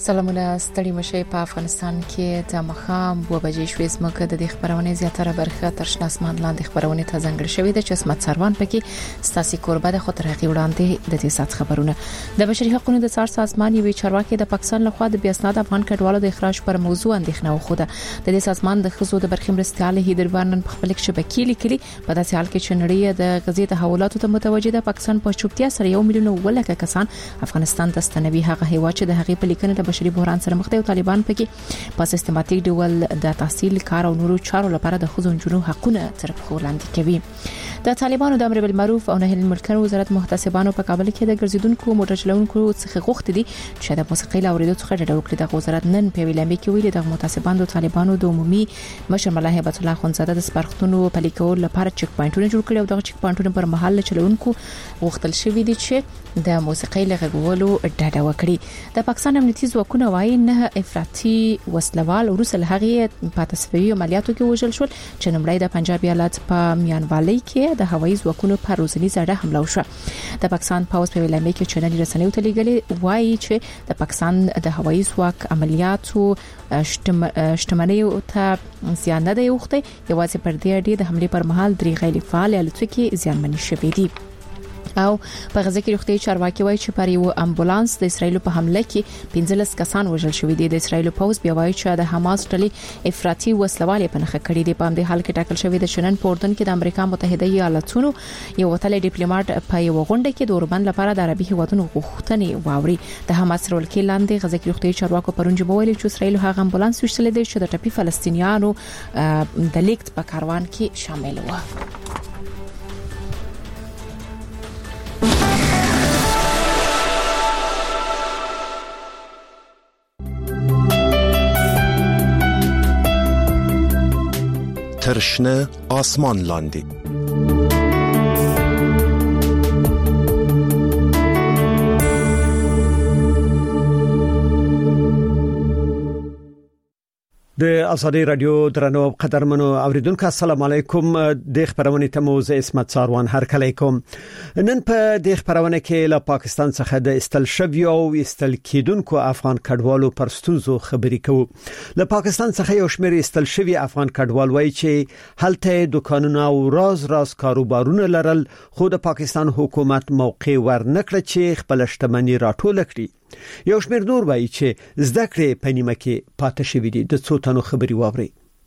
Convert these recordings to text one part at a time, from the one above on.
سلامونه ستړي مشه په افغانستان کې د مخام 2 بجې شوې زمکه د خبرونه زیاتره برخه تر شنه اسمان لاندې خبرونه ته ځنګړ شوې ده چې اسمت سروان پکې ستاسي کوربه د خطر حقي وړاندې د دې سات خبرونه د بشري حقوقو د څار سازمان یوې چارواکي د پاکستان لخوا د بیاسناد افغان کډوالو د اخراج پر موضوع اندېښنه وخوده د دې سازمان د خزو د برخې مرستيال هیدروانن په خپل شبکې لیکلي په داسې حال کې چې نړۍ د غزې تحولاتو ته متوجه ده پاکستان په چوپتیا سره 1 میلیون ولکه کسان افغانستان ته ستنوي هغه هیوا چې د هغې په لیکنه د بشري بحران سره مخ دي او طالبان پکې په سیستماتیک ډول د تحصیل کار او نورو چارو لپاره د خزو جنو حقونه تر پخو لاندې کوي د طالبانو د امر بالمعروف او نهي المنکر وزارت محتسبانو په کابل کې د ګرځیدونکو موټر چلونکو څخه غوښتي دي چې د موسیقي لاوریدو څخه ډډه وکړي د وزارت نن په ویلامه کې ویلي د محتسبانو طالبانو د عمومي مشر ملا هیبت الله خونزاده د سپارښتنو پلي کول لپاره چک پوینټونه جوړ کړي او دغه چک پوینټونه پر مهال چلونکو غوښتل شوی دي چې د موسیقي لغږولو ډډه وکړي د پاکستان امنیتي ځواکونه وايي نه افراطي وسلوال ورسل هغه په تصفیوي عملیاتو کې وژل شول چې نمړی د پنجاب ایالت په میانوالي کې د هوایي ځواکونو پر روزنی زړه حمله وشوه د پاکستان پاوز په ویلامه کې چنل رسنیو ته لګلې وايي چې د پاکستان د هوایي ځواک عملیاتو شتمنۍ ته زیان نه دی وخته یوازې پر دې اړه د حمله پر مهال درې غیر فعال الوتکې زیانمنې شوې دي او په غزه کې روغتي چارواکي وایي چې پر یو امبولانس د اسرایل په حمله کې 15 کسان وژل شوي دي د اسرایل پوز بیا وایي چې د حماس ډلې افراطي وسلوال په نخښه کړی دی په همدې حال کې ټاکل شوی د شنن په اردن کې د امریکا متحده ایالاتونو یو وتلی ډیپلوماټ په یو غونډه کې د اوربند لپاره د عربي هیوادونو غوښتنې واوري د حماس رول کې لاندې غزه کې روغتي چارواکو پرونج بوویل چې اسرایل هغه امبولانس وشتل دي چې د ټپي فلسطینیانو د لیکت په کاروان کې شامل و ترشنه آسمان لاندې د ازادي رادیو درنو قدرمنو اوریدونکو السلام علیکم د خبرونه ته موزه اسمت ساروان هر کله کوم نن په د خبرونه کې له پاکستان څخه د استل شوی او استل کیدونکو افغان کډوالو پر ستونزو خبرې کوو له پاکستان څخه یو شمېر استل شوی افغان کډوال وایي چې هلته دکانونه او راز کاروبارونه لرل خو د پاکستان حکومت موقع ورنکړه چې خپل شتمنۍ راټول کړي یو شمېر نور وایي چې زده کړې په نیمه کې پاتې شوې دي د څو تنو خبري واوري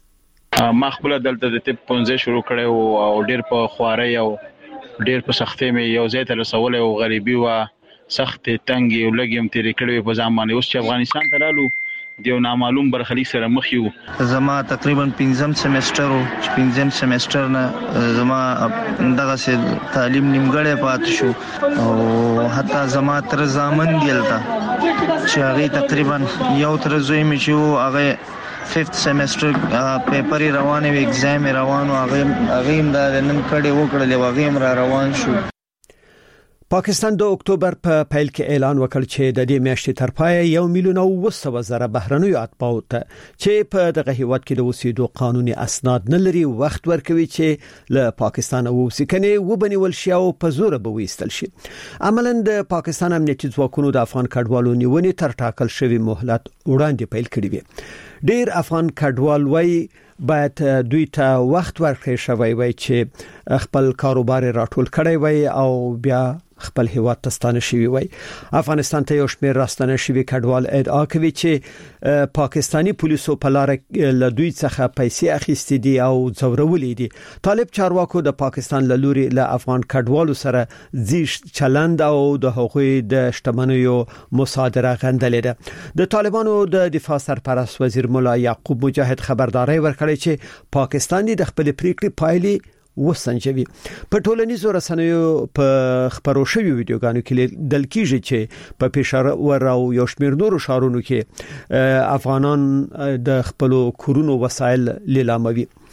ما خپل دلته د طب پونځه شروع کړو او ډېر په خواري او ډېر په سختۍ مې یو ځای ته رسول او غریبي وا سخت تنګي او لګیم تیرې کړې په ځان باندې اوس چې افغانستان ته رالو دیو نامعلوم برخلیک سره مخ یو زما تقریبا 5م سیمستر او 5م سیمستر نه زما دغه سه تعلیم نیمګړې پات شو او حتی زما تر ځامن دیلتا چې هغه تقریبا یو تر زوی مې شو هغه 5th سیمستر پیپر روانه و ایگزام روانو هغه د نن کړي وکړل هغه را روان شو پاکستان د اکتوبر په پیل کې اعلان وکړ چې د دې میاشتې تر پای 1,900,000 بهرنیو اتباعو ته چې په دغه هیواد کې د اوسېدو قانوني اسناد نه لري وخت ورکوي چې له پاکستان اوسېکنه وبنول شي او په زور به وېستل شي عملاً د پاکستان امنیتي ځواکونو د افغان کډوالو نیونې تر ټاکل شوی مهلت وړاندې پیل کړی وي ډیر افغان کډوال وایي باید دوی ته وخت ورکړي شوی وي چې خپل کاروبار راټول کړي وي او بیا خپل هیواد ته ستانه شوی وي افغانستان ته یو شمېر راستنه شوی کډوال ادعا کوي چې پاکستانی پولیسو په لار له دوی څخه پیسې اخیستې دي او ځورولې دي طالب چارواکو د پاکستان له لوري له افغان کډوالو سره زیش چلند او د حقوقي د شتمنیو مصادره غندلې ده د طالبانو د دفاع سرپرست وزیر مولا یعقوب مجاهد خبرداري ورکړي چې پاکستان د خپل پریکړې پایلې وسنجوي په ټولنیزو رسنیو په خبرو شوی ویډیوګانو کې دل کېږي چې په پېښور او یو شمېر نورو ښارونو کې افغانان د خپل کورونو وسایل لیلاموي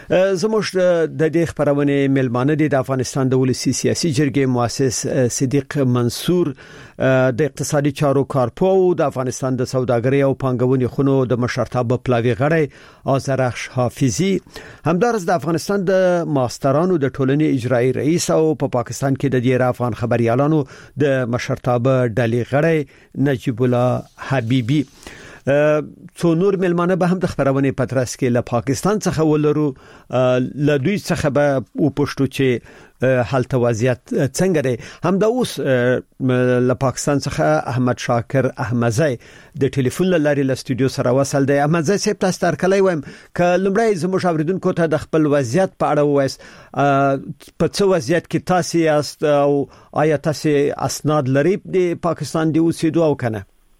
زموږ د دې خبرونه ملمانه دي د افغانستان د ولسی سیاسي جرګې مؤسس صدیق منصور د اقتصادي چارو کارپو د افغانستان د سوداګرۍ او پانګونې خونو د مشرتابه پلاوی غړی آذرخش حافظي همدارس د افغانستان د ماسترانو د ټولنې اجرایی رئیس او په پاکستان کې د ډیر افغان خبريالانو د مشرتابه ډلې غړی نجیب الله حبیبي څو نور ملمانه به هم د خبرونه پترس کې له پاکستان څخه ولرو له دوی څخه به او پښتو چې حالت وضعیت څنګه دی هم د اوس له پاکستان څخه احمد شاکر احمدزی د ټلیفون لارې له استودیو سره وصل دی. احمدزی صاحب تاسو تر کله وایم ک لمړی زموږ اوریدونکو ته د خپل وضعیت په اړه وایي په څه وضعیت کې تاسو یاست او آیا تاسو اسناد لرئ د پاکستان دی اوسېدو او کنه؟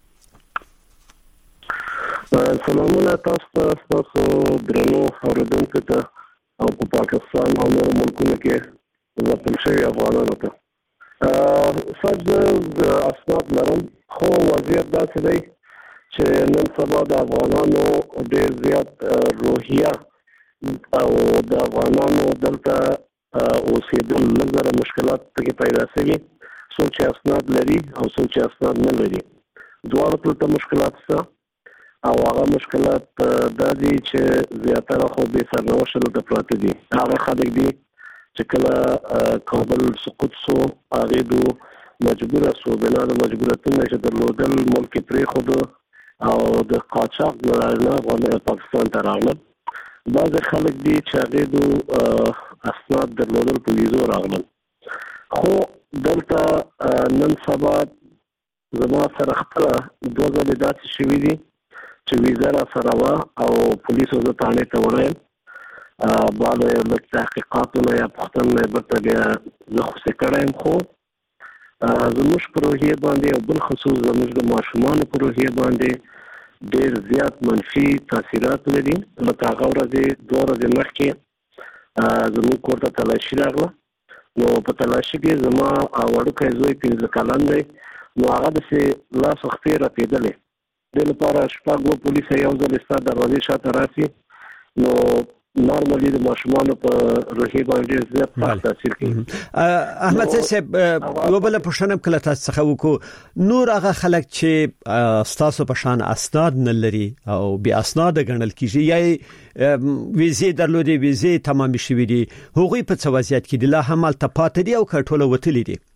سلامونه تاسو درنو اوریدونکو ته او په پاکستان او نور ملکونو کې وطن شوی افغانانو ته سجد اسناد لرم خو وضعیت داسې دی چې نن سبا د افغانانو ډېر زیات روحیه او د افغانانو دلته اوسېدل لږ مشکلات پکې پیدا شوي څوک چې اسناد لري او څوک چې اسناد نه لري دواړو ته مشکلات شته او هغه مشکلات د دې چې زیاتره خو به سرنوشت د پراته دي هغه خلک دي چې کله کابل سقوط سو هغه دو مجبور سو بنا د مجبورتونو چې درلودل ملک پرې خود او د قاچاق نه غوړ پاکستان ته راغلل بعض خلک دي چې هغه دو اسناد درلودل په ویزو راغلل خو دلته نن سبا زما سره خپل دوه ځله داسې شوي دي چې ویزا را سره وا او پولیسو زه تانه ته وړم بعد له تحقیقاتو یا پښتنه برته بیا زه خو سکړم خو زموږ پروژې باندې او بل خصوص زموږ د ماشومان پروژې باندې ډېر زیات منفي تاثیرات لري لکه هغه ورځې دوه ورځې مخکې زموږ کور ته تلاشي راغله نو په تلاشي کې زما وړوکی زوی 15 کلن دی نو هغه داسې لاس وختې راپېدلی د لپاره شپږ پولیس یو ځل ستاسو دروازې شاته راسي نو نورمالي د ماشومان په روحي باندې زیات تاثیر کوي. احمد صاحب یو بل پښتنه کله تاسو څخه وکړو نور هغه خلک چې تاسو په شان اسناد نه لري او بیا اسناد غنل کیږي یا ویزه درلودي ویزه تمام شوي دي هغوی په څه وضعیت کې دي لا هم التپات دي او کټوله وتلي دي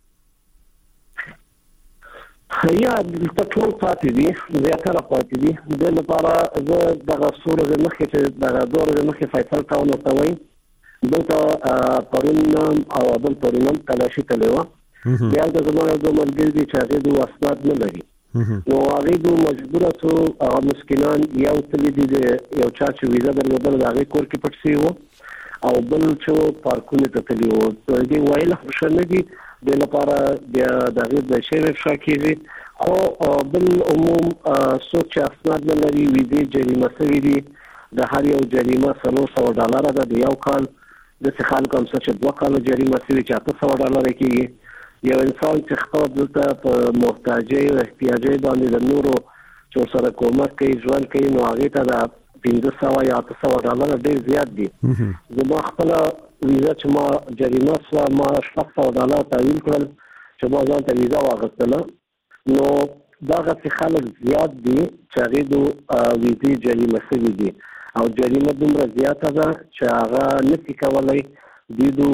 یا د ټول پاتې دي زیاتره پاتې دي د لپاره زه دغه سوره د مخکې چې دغه دوره د مخکې فیصل کاونه کوي دلته پرون او بل پرون تلاشي تلوا بیا د زمانه د ملګری دي چې هغه د اسناد نه لري نو هغه د مجبوره سو هغه مسکینان یو تللی دي یو چا چې ویزا درلودل هغه کور کې پټ شي وو او بل چې پارکونه ته تللی وو دوی وایي خوشنه دي د لپاره د غیر د شهر شاکیږي خو بل عموم څوک چې اسناد نه لري ویزه جریمه شوی دي د هر یو جریمه $300 ده د یو کال د څه خلک هم څه 2 کال جریمه شوی چې $800 کېږي یو انسان چې خپل دلته په محتاجۍ او احتیاجۍ باندې د نورو چې سره کومک کوي ژوند کوي نو هغه ته د $500 یا $800 ډېر زیات دي زما خپل ویزا چې ما جریمه سوا ما $700 تعیین کړل چې ما ځان ته ویزا واغستله نو دغه خلک زیات دي چې هغه د ویزې جریمه شوي دي او جریمه دومره زیاته ده چې هغه نشي کولای دیدو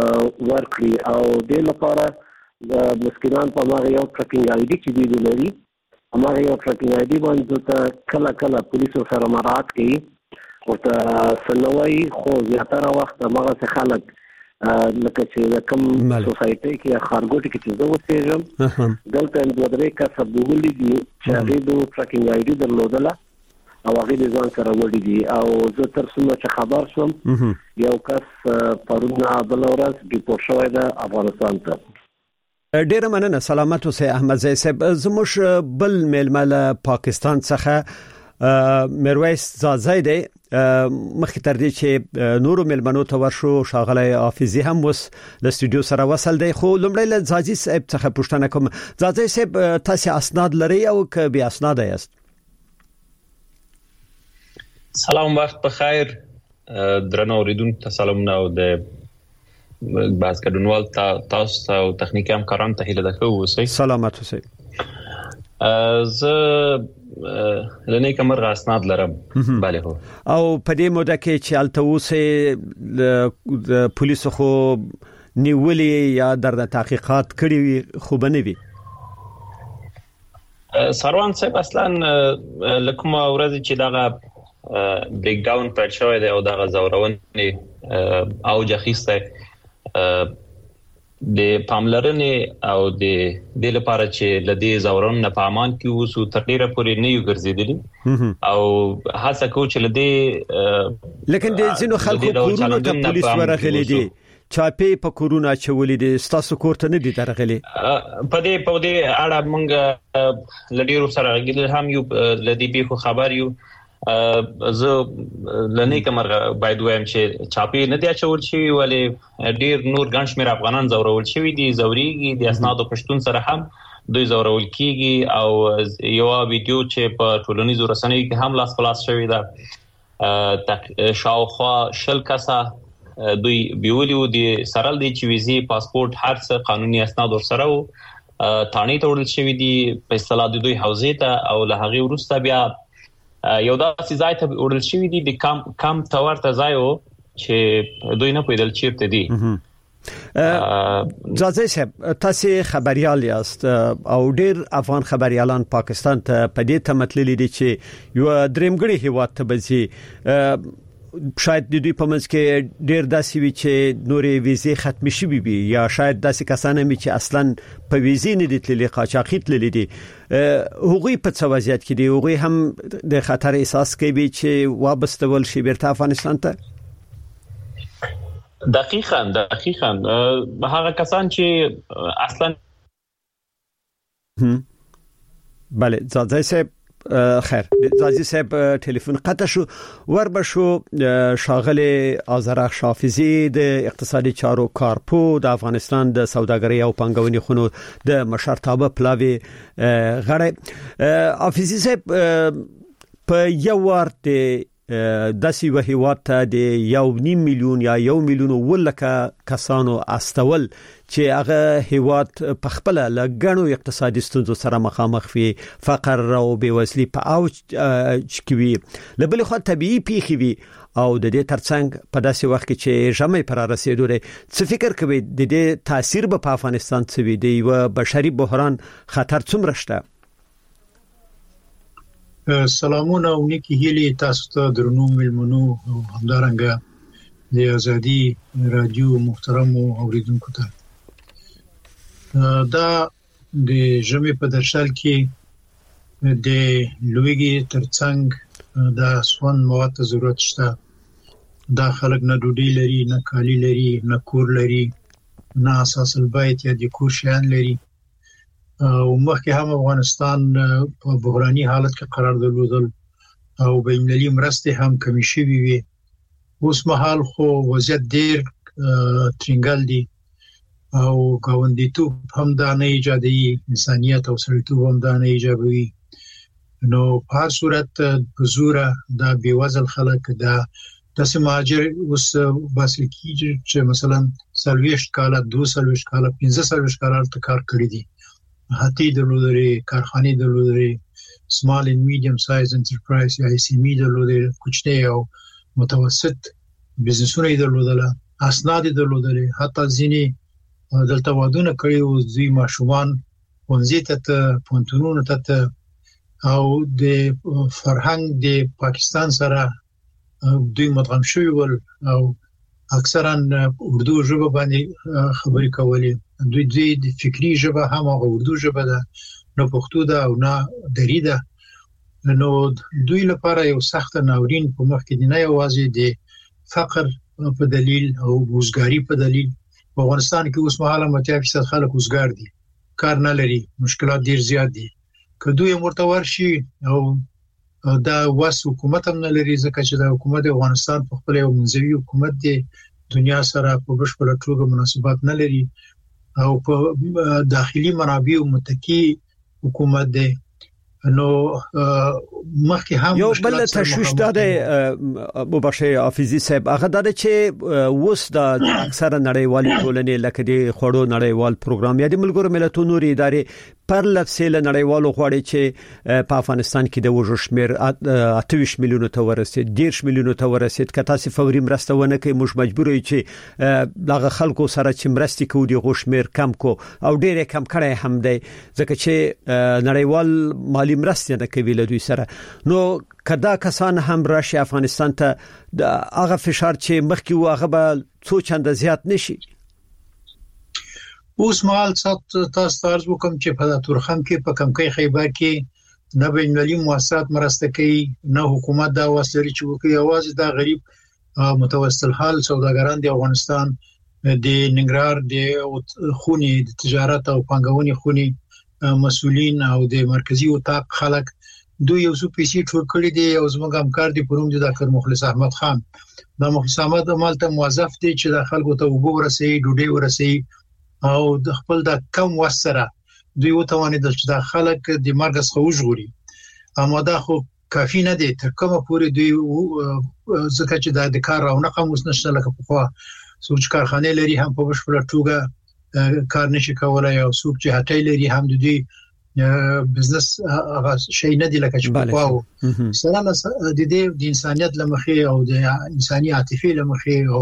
ورکړي او د لپاره د مسکینان په ماغه یو ټریکینګ آی ډي چې دیدو لري هغه یو ټریکینګ آی ډي باندې کله کله پولیسو سره مراعات کوي او ته سنوي خو زیاتره وخت هغه خلک لکه چې کوم سوسايټي کې خارګوټي کې چې زه اوسېږم دلته د ودرې کا سبولې دي چې هغه د ټریکینګ آی ډي درلودله او هغه د ځان سره وړي دي او زه تر څومره چې خبر شوم یو کس پرون بل ورځ ډیپورټ شوی دی افغانستان ته. ډیر مننه سلامت اوسئ احمد زئی صاحب. زموږ بل میلمه پاکستان څخه میرویس زازای دی مخکې تر دې چې نورو ملمنو ته ورشو شاغلی حافظي هم وس د استودیو سره وصل دی خو لومړی له زازي صاحب څخه پوښتنه کوم. زازي صاحب تاسو اسناد لرئ او که بیا اسناد یاست؟ سلام وخت بخیر. درنو اوریدونکو سلامونه او د باز کډونوال تاسو او تخنیکی همکارانو ته هیله ده اوسئ. سلامت اوسئ. زه لنی کمر اسناد لرم. bale هو. او په دې موده کې چې التوسه پولیسو خو نیولې یا در تحقیقات کړي خو بنوي. سروان صاحب اصلا لکه ما ورځ چې دغه بریک ډاون پر شوی دی او دغه زورونې او جخیسته د پاملرنې او د لپاره چې لدی زورون نه پامان کې وسو تقریرا پورې نه یو ګرځیدلی او هڅه کو چې لدی لیکن د ځینو خلکو کورونو ته پولیس ورغلي دي چاپی په کورونا چولې دي ستاسو کورته نه دي درغلي په دې اړه موږ لډیرو سره غږیدل هم یو لدی به خبر یو زه لنی کمر باید وایم چې چاپی نه دی چول شي ولی ډیر نور ګڼ شمېر افغانان زورول شوی دي زوريږي د اسنادو پښتون سره هم دوی زورول کیږي او یو ویډیو چې په ټولنیزو رسنیو کې هم لاس پلاس شوی دا شاوخوا شل کسه دوی بیولیو دي سرل دي چې ویزي پاسپورت هر څه قانوني اسناد ورسره وو تانی ته ورل شوی دي په اصطلاح دوی حوزه ته او له هغه وروسته بیا یو داسې ځای ته ورل شوی دي د کم تورته ځایو چې دوی نه پیدل چیرته دي. ځاځي صاحب تاسو خبريال یاست او ډیر افغان خبريالان پاکستان ته په دې تمتللي دي چې یو درېمګړي هیواد ته بځي شاید د دوی په منځ کې ډیر داسې وی چې نورې ویزې ختم شي بي یا شاید داسې کسان هم چې اصلا په ویزې نه دي تللي قاچاقي تللي دي هغوی په څه وضعیت کې دي هغوی هم د خطر احساس کوي چې وابستول شي بیرته افغانستان ته. دقیقاً هغه کسان چې اصلا بله ځاځي صاحب خیر ځاځي صاحب ټلیفون قطع شو وربه شو شاغله آذرخ شافزی د اقتصادي چارو کارپو د افغانستان د سوداګرۍ او پنګونې خونو د مشرتابه پلاوی غړی حافظي صاحب په یو ورته داسې وهیوات ته د 1.5 میلیون یا 1 میلیون ولکه کسانو استول چې هغه هیواد په خپل لګڼو اقتصادي ستونزو سره مخامخ وي فقر او بیوزلي په اوج کې وي لبل خو طبيعي پیښې وي او د دې ترڅنګ په داسې وخت کې چې ژمي پر رسیدو لري څه فکر کوي د دې تاثیر په افغانستان څه وي دی و بشري بحران خطر څومره شته. سلامونه او نیکی هیلي تاسو ته درنو ملمنو او همدارنګه د ازادي رادیو محترم اوریدونکو ته دا د ژمي په درشل کې د لویګي ترڅنګ دا سون مواد ضرورت شته دا خلک نه ډوډۍ لري نه کالی لري نه کور لري نه اساس البیت یا د کور شیان لري او مخکې هم افغانستان په بحراني حالت کې قرار درلودل او بینالمللي مرستې هم کمی شوې وي اوس مهال خو وضعیت ډیر ترنګل دي او ګاونډیتوب هم دا نه ایجادي انسانيت او سړیتوب هم دا نه ایجابوي نو په هر صورت بزوره دا بیوزل خلک دا د سماجر اوس باسل کیږي چې مثلا سلويشت کاله 2 کاله 15 کاله کار کړی دي هاتي درلودري کارخانه درلودري small and medium size enterprise یا SME درلودري کوچنی او متوسط بزنسونه درلودل اسناد درلودري حتی ځینی دلته وادونه کړی او دوی ماشومان پونځه ته پونتونونو ته او د فرهنګ د پاکستان سره دوی مدغم شوی ول او اکثرا اردو ژبه باندې خبرې کولې دوی د فکری ژبه هم او اردو ژبه ده نو پښتو ده او نه دری ده نو دوی لپاره یو سخت ناورین په مخ کې نه یوازې د فقر په دلیل او وزګاری په دلیل په افغانستان کې اوس مهاله 80% خلک وزګار دي کار نه لري مشکلات ډیر زیات دي که دوی مرتور شي او دا واس حکومت هم نه لري ځکه چې دا حکومت افغانستان په خپل یو منځوي حکومت دی دنیا سره په بشپړه توګه مناسبات نه لري او په داخلي منابع متکی حکومت دی نو مخکې هم یو بل تشویش ده مباشر حافظي صاحب هغه د چې وس د اکثره نړیوالې ټولنې لکه د خړو نړیوال پروګرام یا د ملګرو ملتونو ادارې پر لفسیل نړیوالو غواړي چې په افغانستان کې د وژو شمیر 28 میلیونو ته ورسید 10 میلیونو ته ورسید که تاسو فوري مرسته ونه کوي موږ مجبور یو چې دغه خلکو سره چې مرستې کوو د غوښمیر کم کو او ډېر کم کړي هم دی ځکه چې نړیوال مالی مرستې نه کوي له دوی سره نو کدا کسان هم راشي افغانستان ته د هغه فشار چې مخکې هغه به څو چنده زیات نشي اوس مال تاسو ترز وکم چې په تورخم کې په کمکۍ خیبر کې نه بینالمللي مؤسسات مرسته کوي نه حکومت دا وسلري چې وکي اواز دا غریب متوسط حال سوداګران د افغانستان د ننګرهار د خوني د تجارت او پنګونې خوني مسؤلین او د مرکزی وطاق خلک دوی یو څو پیسې ټول کړی دي او زموږ همکار دي پروم دي ډاکټر مخلص احمد خان دا مخلص احمد مالته موظف دي چې د خلکو ته وګورسي ډوډۍ ورسي او د خپل د کم وسره دوی وتوانید چې د خلک د مرګ څخه وژغوري اما دا خو کافي نه دي تر کومه پورې دوی ځکه چې د کار او نقم اوس نشته لکه په خوا سوچ کارخانه لري هم په بشپړه توګه کار نشي کولای او سوق چې هټۍ لري هم د دې بزنس هغه شي نه دی لکه چې په خوا سره د دې د انسانيت لمخې او د انساني عاطفي لمخې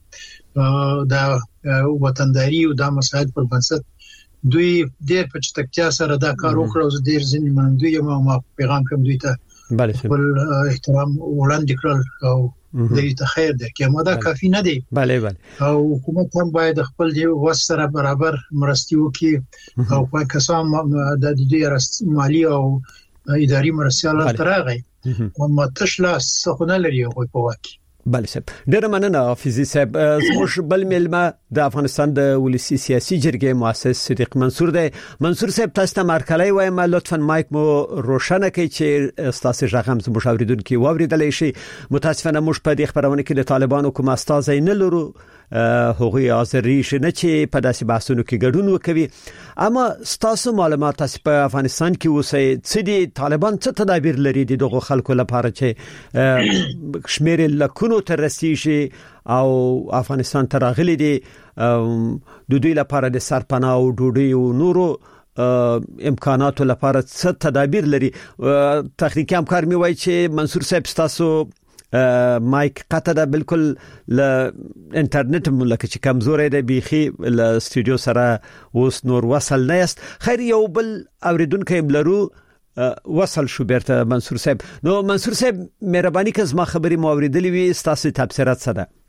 او د وطنداري او د مساعد پر بنسټ دوی ډېر په چټکتیا سره دا کار وکړ او ډېر ځینې منندوی ما پیغام کوم دوی ته بل احترام وړاندې کړل او دوی ته خیر درکې ما دا کافي نه دی بله او حکومت هم باید خپل دی وسره برابر مرستي وکړي او په کسان د دې مالی او اداري مرستيال ترغه او متشلا څخه لري او په واکي بله صاحب ډېر مننه حافظي صاحب زموږ بل ملما د افغانستان د ولسی سیاسي جرګې مؤسس صدیق منصور دی منصور صاحب تاسو ته مرکلای وایم لطفا مایک مو روشنه کړئ چې تاسو ژغم زموږ اوریدونکو واوریدل شي متاسفانه موږ په دې خبرونه کې د طالبانو کوم استاد نه لرو هغوی حاضر شي نه چې په داسې بحثونو کې ګډون وکوي اما تاسو معلومات تاسو په افغانستان کې اوسئ چې د طالبان څه تدابیر لري دغه خلکو لپاره چې شمیر لکونو تر رسیږي او افغانستان ته راغلي دي د دوی لپاره د سرپناه او ډوډۍ او نورو امکاناتو لپاره څه تدابیر لري تخنیکی همکار می وایي چې منصور صاحب تاسو مایک قطع ده بالکل ل انټرنیټ ملکه چې کمزورې ده بيخي ل استودیو سره اوس نور وصل نه است خیر یو بل اوریدونکو بلرو وصل شو بیرته منصور صاحب نو منصور صاحب مهرباني که زما خبري مو اوریدلې وي تاسو تبصرات څه ده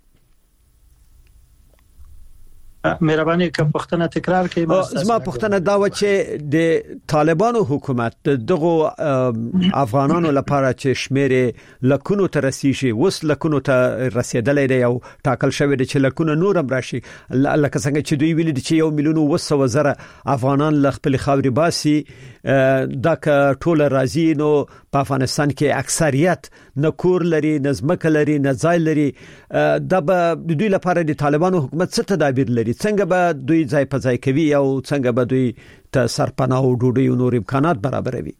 مهرباني که پښتنه تکرار کړئ زما پښتنه دا و چې د طالبانو حکومت دغه افغانانو لپاره چې شمیر لکونو ته رسیږي وس لکونو ته رسیدلې دی او ټاکل شوی دی چې لکونه نورم راشي لکه څنګه چې دوی ویل دي چې 1,200,000 افغانان ل خپل خاوري باسي دا ک ټول راځي نو په افغانستان کې اکثریت نه کور لري نه ځمکه لري نه ځای لري د دوی لپاره د طالبانو حکومت څه تدابیر لري څنګه به دوی ځای په ځای کوي او څنګه به دوی ته سرپناه او ډوډۍ او نور امکانات برابروي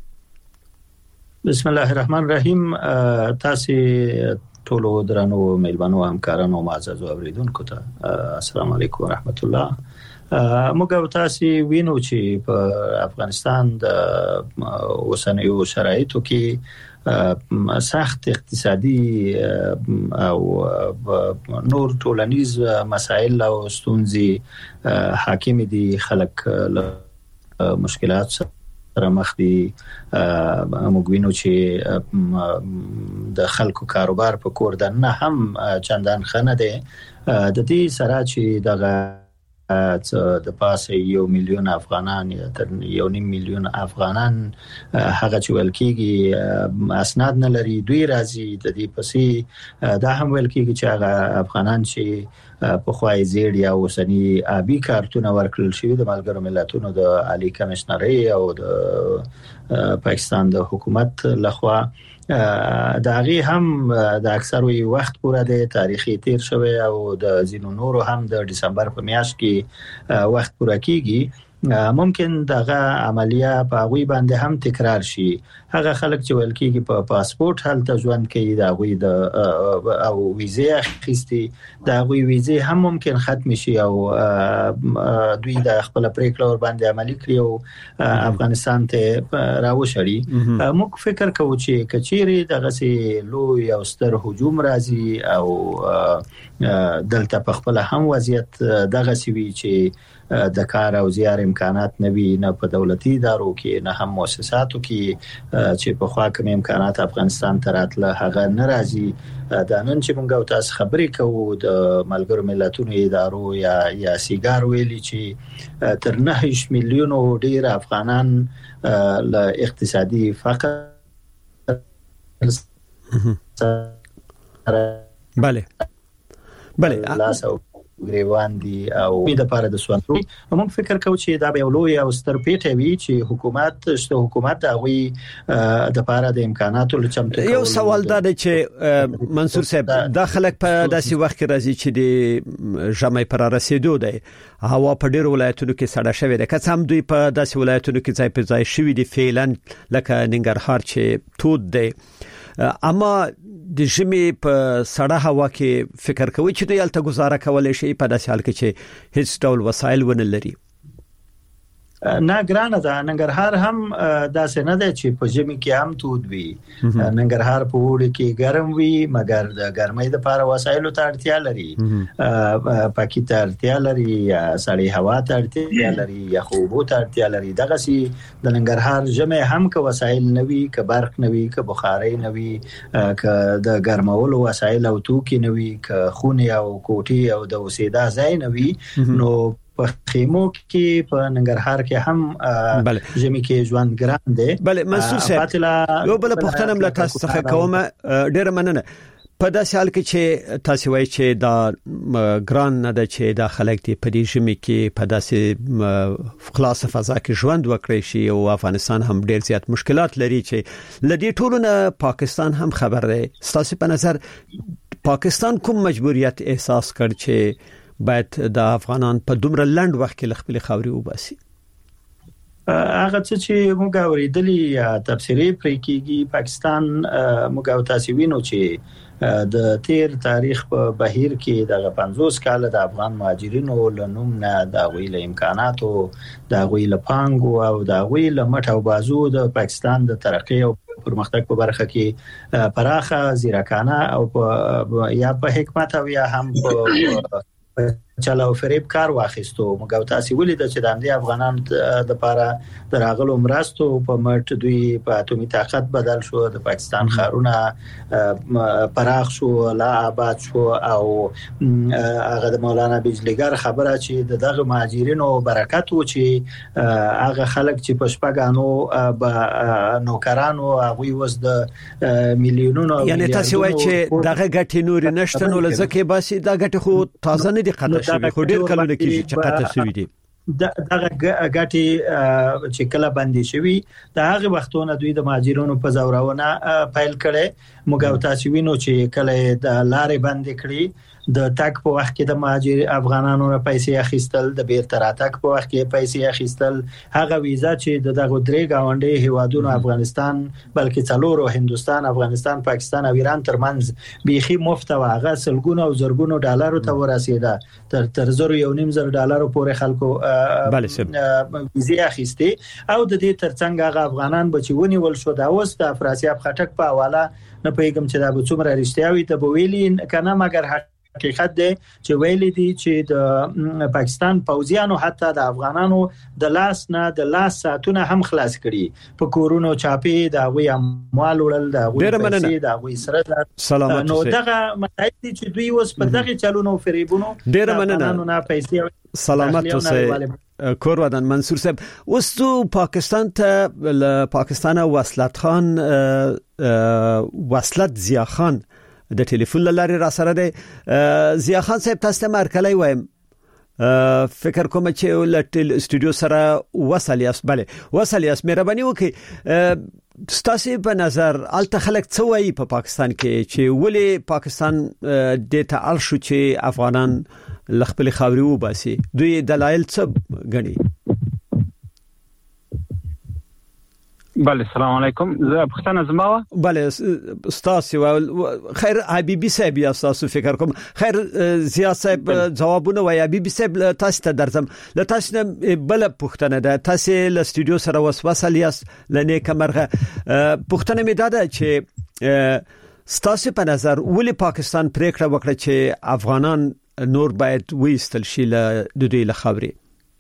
بسم الله الرحمن الرحیم تاسو ټول درنو مېلمنو همکارانو معزز اوریدونکو ته السلام علیکم ورحمت الله موږ تاسو وینو چې په افغانستان د اوسنیو شرایطو کې سخت اقتصادي او نور ټولنیز مسائل او ستونزې حاکم دي خلک مشکلات سره مخ دي موږ وینو چې د خلکو کاروبار په کور د نه هم چندان خنه دي د دې سره چې دغه د پاسه 1 میلیون افغانان یا تر 1.5 میلیون افغانان هغه چې ولکېږي اسناد نه لري دوی راځي د دې پسې دا هم ولکېږي چې هغه افغانان چې په خوای زیړ یا وسنی ابي کارتونه ورکړل شوی د ملګرو ملتونو د عالی کمشنري او د پاکستان د حکومت لخوا داغي هم د اکثروي وخت پوره د تاریخي تیر شوی او د زینو نورو هم د دسمبر په میاشت کې وخت پوره کیږي ممکن دغه عملیه په غوي باندې هم تکرار شي. هغه خلک چې ویل کېږي په پاسپورت هلته ژوند کوي دا غوي د او ویزه اخیستي دا غوي ویزه هم ممکن ختم شي او دوی د خپل پریکړه ور باندې عملي کړي او افغانستان ته راوشړي. موږ فکر کوو چې کچيري دغه سي لوی او ستر هجوم راځي او دلته په خپل هم وضعیت دغه سی وی چې د کار او زیار امکانات نوي نه په دولتي ادارو کې نه هم مؤسساتو کې چې په خوا کوم امکانات افغانستان ته راتله هغه ناراضي. دا نن چې موږ تاسو خبرې کوو د ملګرو ملتونو ادارو یا سیګار ویلي چې تر 9 میلیونو ډیر افغانان له اقتصادي فقر بله لاسو غریوان دي او د لپاره د سوانتو موږ فکر کوو چې دا به یو لوی او ستر پیټه وي چې حکومت هغه د لپاره د امکاناتو لچمته. یو سوال دا دی چې منصور صاحب د خلک په داسې وخت کې راځي چې د جمعې پر رسیدو دی هوا په ډیرو ولایتونو کې سړه شوې ده که هم دوی په داسې ولایتونو کې ځای په ځای شوې دي فعلا لکه ننګرهار چې تود دی اما د ژمي په سړه هوا کې فکر کوي چې دوی الته گزاره کولای شي په داسې حال کې چې هیڅ ډول وسایل ونه لري. نه ګرانه ده ننګرهار هم داسې نه ده چې په ژمي کې هم تود وي. ننګرهار په وړي کې ګرم وي مګر د ګرمۍ لپاره وسایلو ته اړتیا لري. پاکي ته اړتیا لري یا سړې هوا ته اړتیا لري یا خوبو ته اړتیا لري. دغه سي د ننګرهار ژمي هم که وسایل نوي که برق نوي که بخاري نوي که د ګرمولو وسایل او توکي نوي که خونه او کوټي او د وسیدا ځای نوي نو په خیمو کې په ننګرهار کې هم ژمي کې ژوند ګران دی. بله منصور صاحب یو بل پښتنه مل تاسو څخه کوم ډیر مننه په داسې حال کې چې تاسو وایي چې دا ګران نه ده چې دا خلک دی په دې ژمي کې په داسې خلاص فضا کې ژوند وکړي شي او افغانستان هم ډیر زیات مشکلات لري چې لدی ټولو نه پاکستان هم خبر دی. تاسو په نظر پاکستان کوم مجبوریت احساس کړ چې باید د افغانان په دومره لند وخت کې خپل خاوري وباسي؟ هغه چې موږ اوریدلی تفسیری پرې کیږي پاکستان موږ تاسو وینو چې د تیر تاریخ په بهیر کې د 50 کال د افغان مهاجرینو لنوم نه د غویل امکاناتو د غویل پانګو او د غویل مټو بازو د پاکستان د ترقی او پرمختګ په برخه کې پراخه زیرکانه او یا په حکمت او یا هم په چلاو فریب کار واخیستو. موږ تاسو ولید چې د امنیت افغانان د لپاره دراغلو مرستو په مټ دوی په اتومي طاقت بدل شو د پاکستان خارونه پراخ شو لا آباد شو او هغه د مولانا بجلیګر خبره چې دغه مهاجرینو برکت و چې هغه خلک چې پښپګانو نوکرانو هغه وس د میلیونونو یعنی تاسو وایي چې دغه ګټې نور نشته نو لزکه باسي دا ګټې خو تازه نه دي قطع شوی خو ډیر کلونه کېږي چې قطع شوی دي. دغه ګټي چې کله باندې شوی د هغه وختونه دوی د مهاجرونو په زورونه فایل کړي. موږ تاسو وینو چې کله د لارې باندې کړی د تک په وخت کې د مهاجر افغانانو پیسې اخیستل د بیرته راتګ په وخت کې پیسې اخیستل هغه ویزا چې دغه درې گاونډي هیوادونو افغانستان بلکې څلورو هندستان افغانستان پاکستان او ایران ترمنځ بيخي مفت او هغه سلګونو او زرګونو ډالرو ته ورسیده تر $1.5 پورې خلکو ویزه اخیستي او د دې ترڅنګ هغه افغانان بچونی ول شو دا اوس د افراسیاب خټک په حواله نه پیغام چې دا به څومره رښتیا وي ته ویلي کنه مګر حقیقت دی چې ویلي دي چې د پاکستان پوځیانو حتی د افغانانو د لاس ساتونه هم خلاص کړي په کورونو چاپی د غوي اموال وړل د غوي پیسې د غوي سره نو دغه متعدي چې دوی اوس په دغه چلونو فریبونو ډیر مننه نه پیسې سلامت اوسه کور ودان منصور صاحب. اوس تو پاکستان ته پاکستان وصلت خان وصلت ضیا خان د ټلیفون لارې را سره دی. ضیا خان صاحب تاسو ته مرکلای وایم فکر کوم چې لټل استودیو سره وصلیاس بله وصلیاس مهرباني وکي تاسو په نظر الته خلک څه وایي په پاکستان کې چې ولی پاکستان د تعال شو چې افغانان لخپل خاوري وباسي دوی دلایل څه غني؟ بله السلام علیکم زه پښتنه زما بله استاسو خیر حبیبی صاحب یا استاسو فکر کوم خیر زیاد صاحب جوابونه وای حبیبی صاحب تاسو ته درځم ل تاسو بل پښتنه ده تاسو ل استودیو سره وسوسه لیاس لنه کمرغه پښتنه می داده چې ستاسو په نظر ولې پاکستان پریکړه وکړه چې افغانان نور باید وېستل شي له دوی له خبرې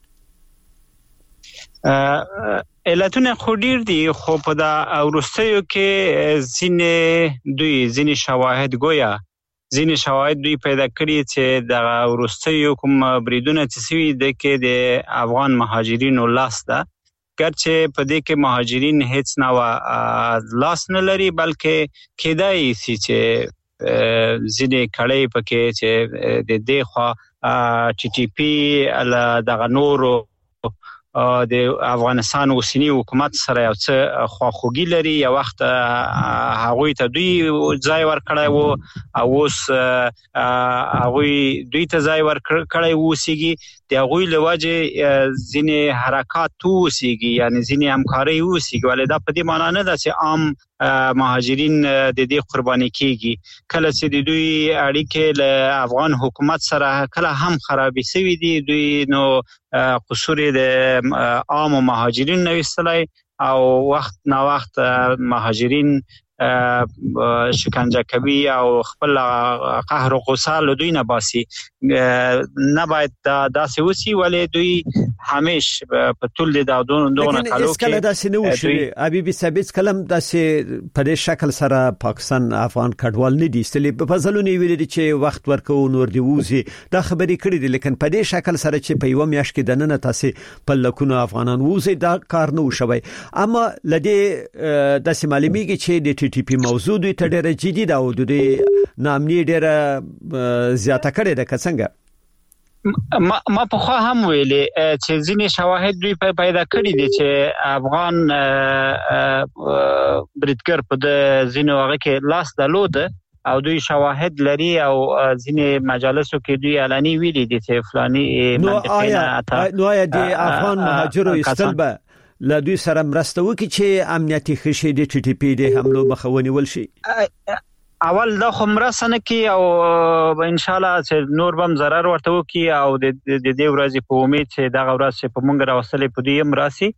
علتونه خو ډیر دي خو په دا ورستیو کې ځینې شواهد ګویا ځینې شواهد دوی پیدا کړي چې د ورستیو کوم بریدونه چې سوي د کې د افغان مهاجرینو لاس ده ګرچې په دې کې مهاجرین هیڅ نو لاس نه لري بلکې کېدای شي چې ځینې کړي پکې چې د دې خوا ټي ټي پی ال دغه نورو د افغانستان اوسنی حکومت سره یو څه خواخوږي لري یو وخت هغه ته دوی ځای ورکړای وو او اوس هغه دوی ته ځای ورکړای وو سیږي د هغه لوجه ځینې حرکات توسیږي یعنی ځینې همکاري وسیږي ولې دا په دې معنی نه ده چې عام مهاجرین د دې قرباني کیږي کله چې د دوی اړیکې له افغان حکومت سره کله هم خرابې شوې دي دوی نو قصور د عام مهاجرین نوښتلای او وخت نا وخت مهاجرین شکنجه کوي او خپل قهر او غصه له دوی نه باسي نه باید داسې وسی ولې دوی همیش په ټول د دونه کالو کې کله داسې نه وشي حبیبي ثابت کلم داسې په دې شکل سره پاکستان افغان کډوال نه دي استلی په فضلونه ویل دي چې وخت ورکو نور دی وزي دا خبرې کړې دي لیکن په دې شکل سره چې په یو میاش کې دنه تاسو په لکونو افغانان وزي دا کار نه وشوي اما لدی داسې معلومیږي چې د ټي پی موضوع دوی ته ډېر جدي دا او دوی نامني ډېر زیاته کړې ده څنګه ما په خو هم ویلې چې ځینې شواهد دوی پیدا کړي دي چې افغان بریدګر په ځینو هغه کې لاس درلود او دوی شواهد لري او ځینې مجالسو کې دوی اعلاني ویلي دي چې فلاني منطقه نو د افغان مهاجرو استلبه لا دوی سره مرسته وکړي چې امنیتي خشي د ټي ټي پی د حملو مخاوني ول شي اول د خمرسنه کې او ان شاء الله چې نور بم zarar ورته وکي او د دې ورځې په امید چې دا ورځ چې په مونږ راوستلې په دې امراسي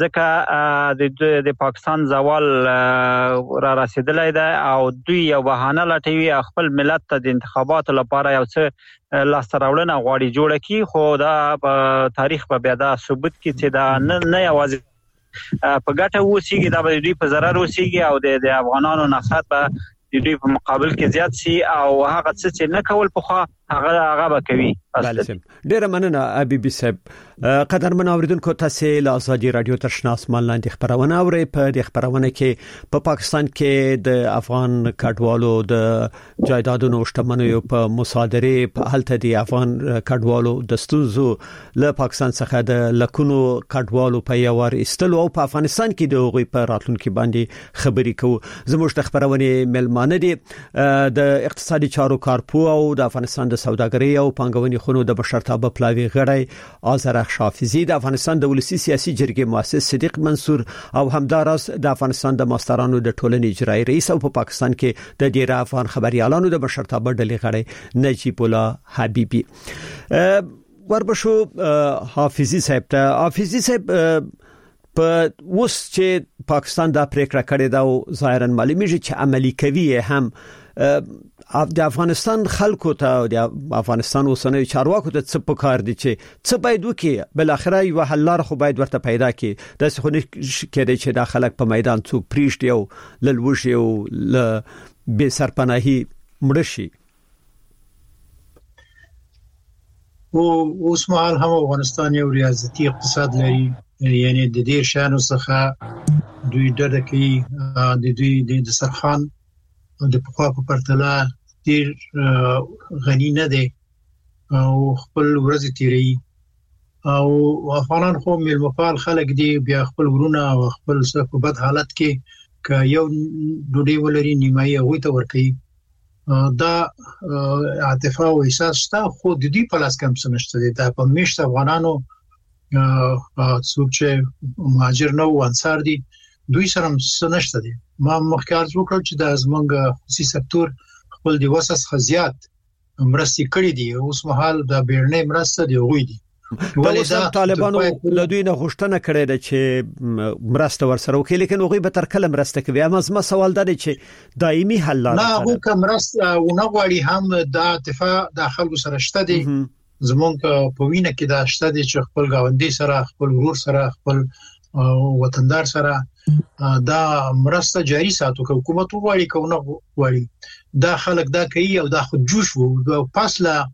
ځکه د پاکستان زوال را رسیدلای ده او دوی یو بهانه لټوي خپل ملت ته د انتخاباتو لپاره یو څه لاستراوړنه غواړي جوړه کی خو دا تاریخ په بیا دا ثبوت کی چې دا نه یوازې په ګټه وسیږي دا به دوی په zarar وسیږي او د افغانانو نفرت به د دوی په مقابل کې زیات سي او هغه څه چې نه کول په خو هغه به کوي ډیر مننه حبیبي صاحب قدرمن اوریدونکو تاسو له ازادي رادیو ترشناس مالند خبرونه اوري په دې خبرونه کې په پاکستان کې د افغان کډوالو د جایدادونو شتمنیو په مصادره په حالت د افغان کډوالو د ستونزو له پاکستان څخه د لکونو کډوالو په یوار استلو او په افغانستان کې د غوي په راتلونکو باندې خبري کوو زموږ د خبرونه ملمانه دي د اقتصادي چارو کارپو او د افغانستان د سوداګرۍ او پانګونې خونو د مشرتابه پلاوی غړی آذر شافعي د افغانستان د ولسی سیاسي جرګې مؤسس صدیق منصور او همداراز د افغانستان د ماسترانو د ټولنې اجرایی رئیس او په پاکستان کې د ډیر افغان خبريالانو د مشرتابه ډلې غړی نجیب الله حبیبي وربشو حافظي صاحب ته حافظي صاحب په اوس چې پاکستان دا پریکړه کړې دا او ظاهرا معلومیږي چې عملی کوي هم د افغانستان خلکو ته د افغانستان اوسنۍ چارواکو ته څه پکار دي چې څه باید وکړي بل اخره یو حل لار خو باید ورته پیدا کړي د څه خو نه کېږي چې د خلک په میدان څوک پریشت یو للوش یو ل به سرپناهي مړشي او اوس مهال هم افغانستان یو ریاضتي اقتصاد لري یعنی د دې شانو څخه دوی ډډه کوي د دوی د سرخان د پخوا په پرتله ډیر غنی نه دي او خپل ورځ تیری او افغانان خو ملمفال خلک دي بیا خپل ورونه او خپل څه په بد حالت کې ک یو ډوډۍ ولري نیمایي هغه ته ورکي دا عاطفه او احساس تا خو د دې په لاس کم سمشته دي دا په مشت افغانانو څوک چې مهاجر نو انصار دي دوی سره سنشته دي. ما مخکې وکړ چې د زمونږ خصوصي سکتور خپل د وسس خزيات مرستې کړې دي. اوس مهال د بیرنې مرسته دی غوي دي. ولې طالبانو له دوی نه غوښتنه کړې ده چې مرسته ورسره وکړي، لیکن هغه به تر کله مرسته کوي؟ اما سوال دا دی چې دایمي حل لاره نه هغه کوم مرسته ونه غواړي. هم د اتفاق د خلکو سره شته دي، زمونږ په وینه کې دا شته دي چې خپل گاونډي سره، خپل ورور سره، خپل وطندار سره دا مرسته جاری ساتو. که حکومت وغواړي که نه وغواړي، دا خلک دا کوي او دا خود جوش وو. د فاصله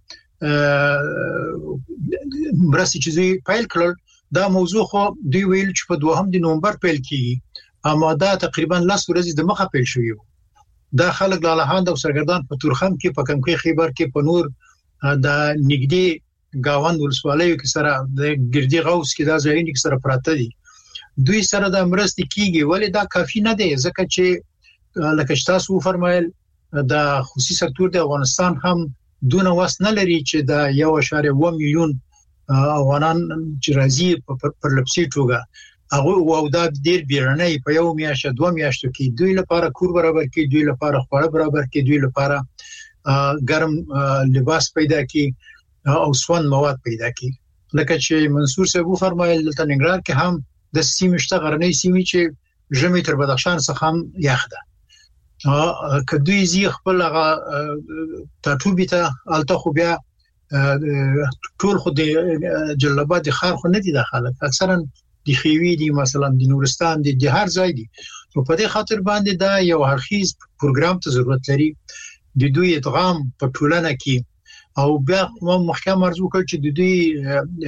مرستې چې دوی پیل کړل، دا موضوع خو دوی ویل چې په 2 نومبر پیل کیږي، اما دا تقریبا 10 ورځې د مخه پیل شوی و. دا خلک لالاهاند او سرګردان په تورخم کې، په کمکې خیبر کې، په نور د نګدي گاوند ولسوالیو کې سره د ګردی غوس کې دا ځایونه کې سره پراته دي. دوی سره د مرستې کیږي، ولې دا کافی نه دی، ځکه چې لکه تاسو فرمایل د خصوصي سکتور د افغانستان هم دونه وس نه لري چې دا 1.1 میلیون افغانان چې راځي پر لپسي توګه هغه او دا ډیر بیرنۍ په 1 میاشت 2 میاشتو کې دوی لپاره کور برابر کې، دوی لپاره خواړه برابر کې، دوی لپاره ګرم لباس پیدا کې او سون مواد پیدا کې. لکه چې منصور صاحب فرمایل دلته ننګرهار کې هم د سیمشته غرنۍ سیمې چې ژمي تر بدخشان څخه هم یخ ده. کدوې زی خپل هغه ټاټوبې ته الته خو بیا ټول خو د جلبات خار خو نه دي داخله، اکثرا د خیوی دي، مثلا د نورستان دي، د هر ځای دي. نو په دې خاطر باندې دا یو هرخیز پروګرام ته ضرورت لري د دوی ادغام په ټولنه کې. او بیا محکم ارزو کړ چې د دوی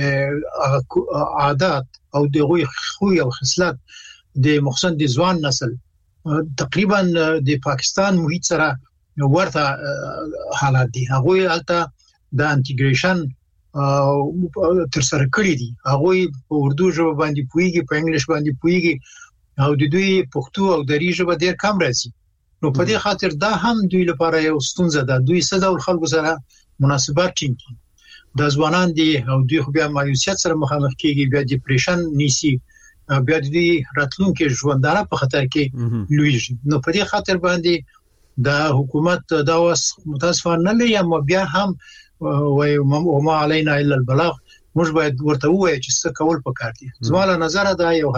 عادت او د غوي خو او خصلت د مخصن د ځوان نسل تقریبا د پاکستان محیط سره ورته حالات دي. هغه الته د انټیګریشن تر سره کړی دي، هغه په اردو ژبه باندې پویږي، په انګلیش باندې پویږي، او د دوی پښتو او دری ژبه ډیر کم راځي. نو په دې خاطر دا هم دوی لپاره یو ستونزه ده. دوی څه ډول خلکو سره مناسبات ټینګي، د ځوانان دي او دوی خو بیا مایوسیت سره مخامخ کیږي، بیا ډیپریشن نیسی، بیا د راتلونکو ژوندانه په خطر کې لویږي. نو په دې خاطر باندې د حکومت دا وس متاسفانه نه لري، اما بیا هم وای ما علینا الا البلاغ، موږ باید ورته وایو چې څه کول پکار دي. زموږ نظر دا یو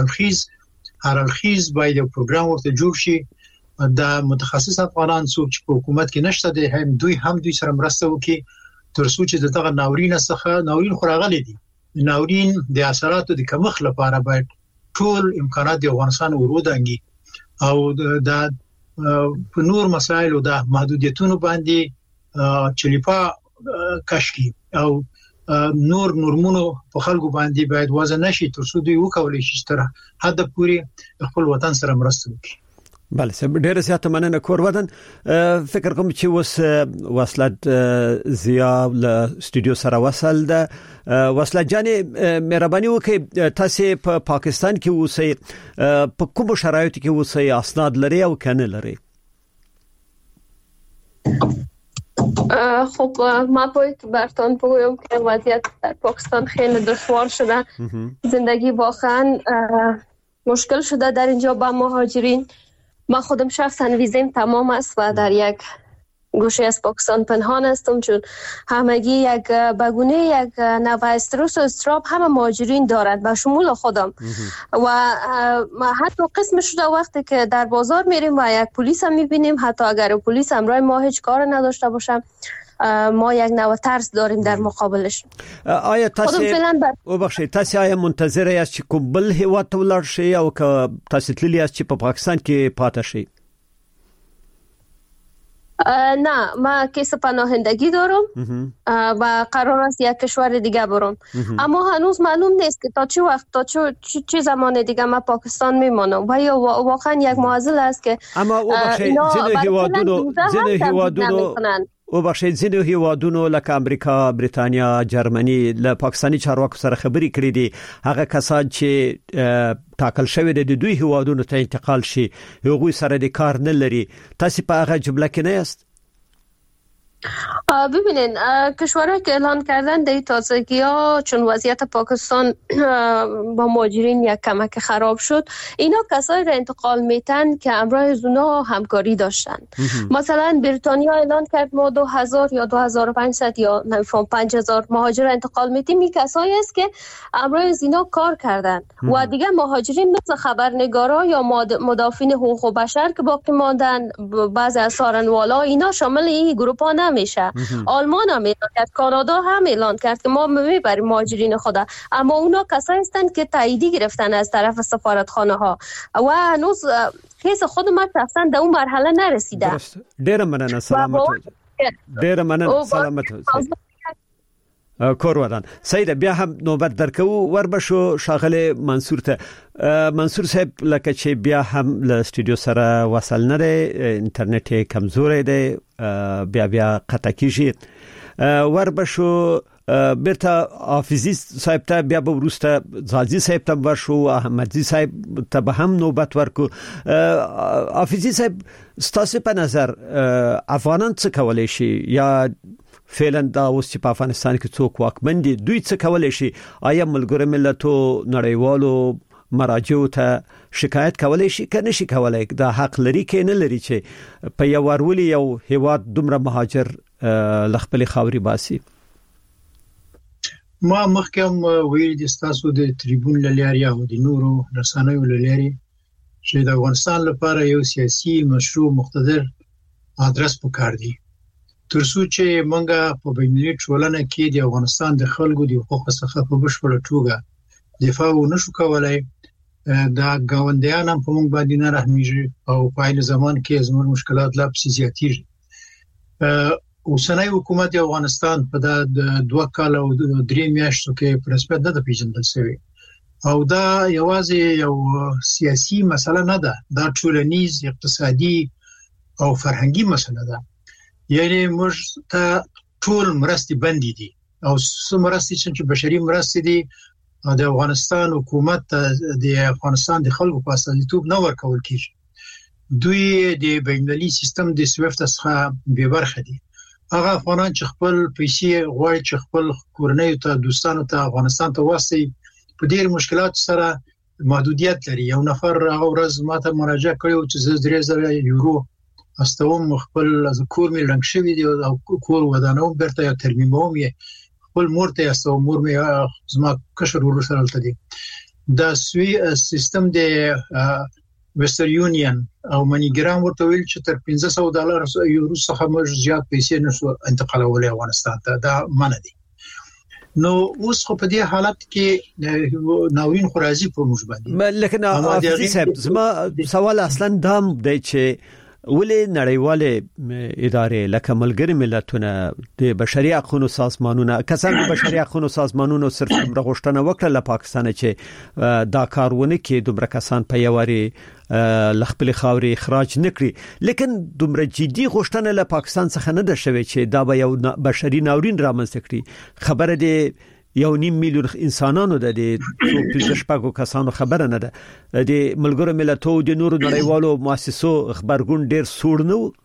هرخیز باید یو پروګرام ورته جوړ شي. د متخصص افغانان څوک چې په حکومت کې نشته دي هم دوی سره مرسته وکړي تر څو چې دغه ناورین څخه ناورین خراغلي دي. ناورین د اثراتو د کمښت لپاره باید ټول امکانات د افغانستان ورودانګي او د په نور مسایلو د محدودیتونو باندې چلیپا کشکی او نورمونو په خلکو باندې باید وزن نشي تر څو دوی وکولای شي تر حد پورې خپل وطن سره مرسته وکړي. بله سب ډیره زیاته مننه کور ودان. فکر کوم چې وصلت زیا له استودیو سره وصل ده. وصلت جانې مهرباني وکړئ، تاسو په پاکستان کې اوسئ، په کوم شرایطو کې اوسئ، اسناد لري او کنه لري؟ خب ما باید براتون بگویم که وضعیت در پاکستان خیلی دشوار شده. زندگی واقعا مشکل شده در اینجا با مهاجرین. من خودم شخصا ویزم تمام است و در یک گوشه از پاکستان پنهان هستم، چون همگی یک بگونه یک نوع استرس و اضطراب همه مهاجرین دارند و شمول خودم. و حتی قسم شده وقتی که در بازار میریم و یک پلیس هم میبینیم، حتی اگر پلیس همراه ما هیچ کار نداشته باشه، ما یک نوع ترس داریم در مقابلش. آیا تاسو آیا منتظر یاست چې کوم بل هیواد ته ولاړ شئ او که تاسو تللی یاست چې په پاکستان کې پاتې شئ؟ نه، ما کیس پناهندگی دارم و قرار است یک کشور دیگه برم، اما هنوز معلوم نیست که تا چه وقت، تا چه زمان دیگه من پاکستان میمانم و یا واقعا یک معضل است که اما ځینې هیوادونو لکه امریکا، بریتانیا، جرمني له پاکستاني چارواکو سره خبرې کړې دي. هغه کسان چې ټاکل شوی د دوی هیوادونو ته انتقال شي هغوی سره د کار نه لري. تاسو په هغه جمله کې نه یاست؟ ببینین کشورها که اعلان کردن در تازگی ها چون وضعیت پاکستان با مهاجرین یک کمک خراب شد، اینا کسایی را انتقال میتن که همراه از اونا همکاری داشتن. مثلا بریتانیا اعلان کرد ما 2000 یا 2500 یا 5000 مهاجر انتقال میتیم. این کسایی است که همراه از اینا کار کردن و دیگه مهاجرین مثل خبرنگارا یا مدافعین حقوق بشر که باقی ماندن، بعضی از سارنوالا، اینا شامل این گروه ها نمیشه. آلمان هم اعلان کرد، کانادا هم اعلان کرد که ما میبریم مهاجرین خدا، اما اونا کسایی هستند که تاییدی گرفتن از طرف سفارتخانه ها و هنوز کیس خود ما شخصا در اون مرحله نرسیده. ډیر مننه، سلامت ډیر مننه، سلامت کور ودان. سید بیا هم نوبت درکو وربشو شاغله منصور ته. منصور صاحب لکه چې بیا هم له استودیو سره وصل نه دی، انټرنیټ کمزور دی، بیا قطع کیږي. وربشو بیرته حافظی صاحب ته بیا به ورسته زازی صاحب ته ورشو، احمدزی صاحب ته به هم نوبت ورکو. حافظی صاحب ستاسو په نظر افغانان څه کولای شي یا فعلا دا اوس چې په افغانستان کې څوک واکمن دي دوی څه کولای شي؟ آیا ملګری ملتو نړیوالو مراجعو ته شکایت کولای شي که نشي کولای؟ دا حق لري کې نه لري چې په یو ورولي یو هیواد دومره مهاجر لخپل خاوري باسي؟ ما مخکم ویل د تاسو د تریبون لاري او د نورو رسنیو لاري چې د افغانستان لپاره یو سیاسي مشروع مقتدر ادرس پکار دی ترڅو چې مونږه په بینالمللي ټولنه کې د افغانستان د خلکو د حقوقو څخه په بشپړه توګه دفاع ونشو کولای. دا ګاونډیان هم په مونږ باندې نه رحمیږي او په عین زمان کې زموږ مشکلات لا پسې زیاتېږي. اوسنۍ حکومت افغانستان په د 2 کال او 3 میاشتو کې په رسمیت نه پیژندل شوی او دا یوازې یو سیاسي مسله نه ده، دا ټولنیز، اقتصادي او فرهنګي مسله ده. یعنی موږ ته ټول مرستې بندې دي او مرستې چې بشري مرستې دي د افغانستان حکومت د افغانستان د خلکو په استازیتوب نه ورکول کیږي. دوی د بینالمللي سیستم د سویفت څخه به برخه دي. هغه افغانان چې خپل پیسې غواړي چې خپل کورنۍ ته دوستانو ته افغانستان ته واسي په ډېر مشکلات سره محدودیت لري. یو نفر هغه ورځ ماته مراجعه کړو چې 3000 یورو استوم خپل از کور می رنګ شوی دی او کور ودانوم برته یا ترمیموم یې خپل مور ته استوم مور می زما کشر ورور سره تللی. دا سوی سیستم د وستر یونین او منیګرام ورته ویل چې تر $500 یورو څخه موږ زیات پیسې نشو انتقالولای افغانستان ته. دا منه دي. نو اوس خو په دې حالت کې ناورین خو راځي په موږ باندې. لکه حافظي صاحب زما سوال اصلا دام دی چې ولې نړیواله ادارې لکه ملګری ملتونه د بشري حقوقو سازمانونه کسان بشري حقوقو سازمانونو صرف غوښتنه وکړه له پاکستان چې دا کارونه کې دومره کسان په یواري لخپل خاوري اخراج نکړي، لیکن دومره جدي غوښتنه له پاکستان څخه نه ده شوې چې دا به یو بشري ناورین رامنځته کړي. خبره ده 1.5 میلیون انسانانو د 250 کسانو خبره نه ده. د ملګرو ملتونو د نورو نړیوالو مؤسسو خبرګون ډیر سوړ نه و.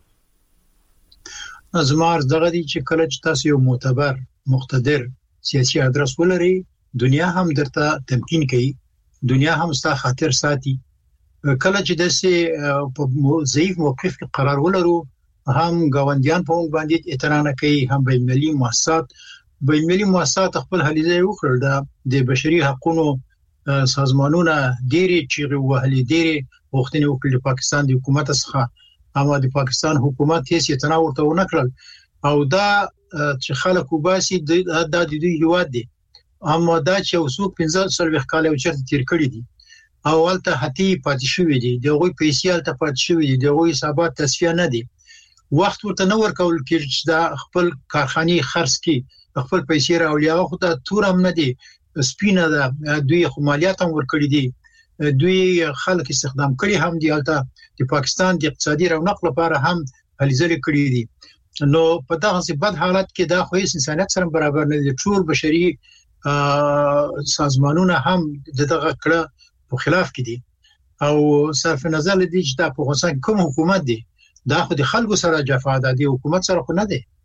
ازمار دغه دي چې کله چې تاسو یو معتبر مقتدر سیاسي ادرس ولري دنیا هم درته تمکین کوي، دنیا هم ستا خاطر ساتي. کله چې داسې په ضعیف موقف کې قرار ولرو هم ګاونډیان په موږ باندې اعتراض کوي، هم بینالمللي مؤسسات خپل هلې ځای وکړل. د بشري حقوقو سازمانونه ډېری چې وهلې ډېری وختونه وکړل د پاکستان د حکومت څخه، اما د پاکستان حکومت هیڅ اعتنا ورته ونه کړل او دا چې خلک وباسي د دوی هیواد دي. اما دا چې اوسو 15 کال او چرته تیر کړی دي او ولته هتی پاتې شوې دي، دغه پیسې الته پاتې شوې دي، دغه حسابات تصفیه نه دي. وخت ورته نه ورکول کېږي چې دا خپل کارخانه خرڅ کړي، خپل پیسې راوړي. هغه خو ته تور هم نه دي، سپینه ده. دوی خو مالیات هم ورکړي دي، دوی خلک استخدام کړي هم دي، البته د پاکستان د اقتصادي رونق لپاره هم هلې کړي دي. نو په دغه بد حالت کې دا خو هیڅ انسانیت سره برابر نه دي. ټول بشري سازمانونه هم دغه کړه په خلاف کې دي او صرف نظر لدی چې دا په افغانستان کوم حکومت دی دا خو د خلکو سره جفا ده، د حکومت سره خو نه دی.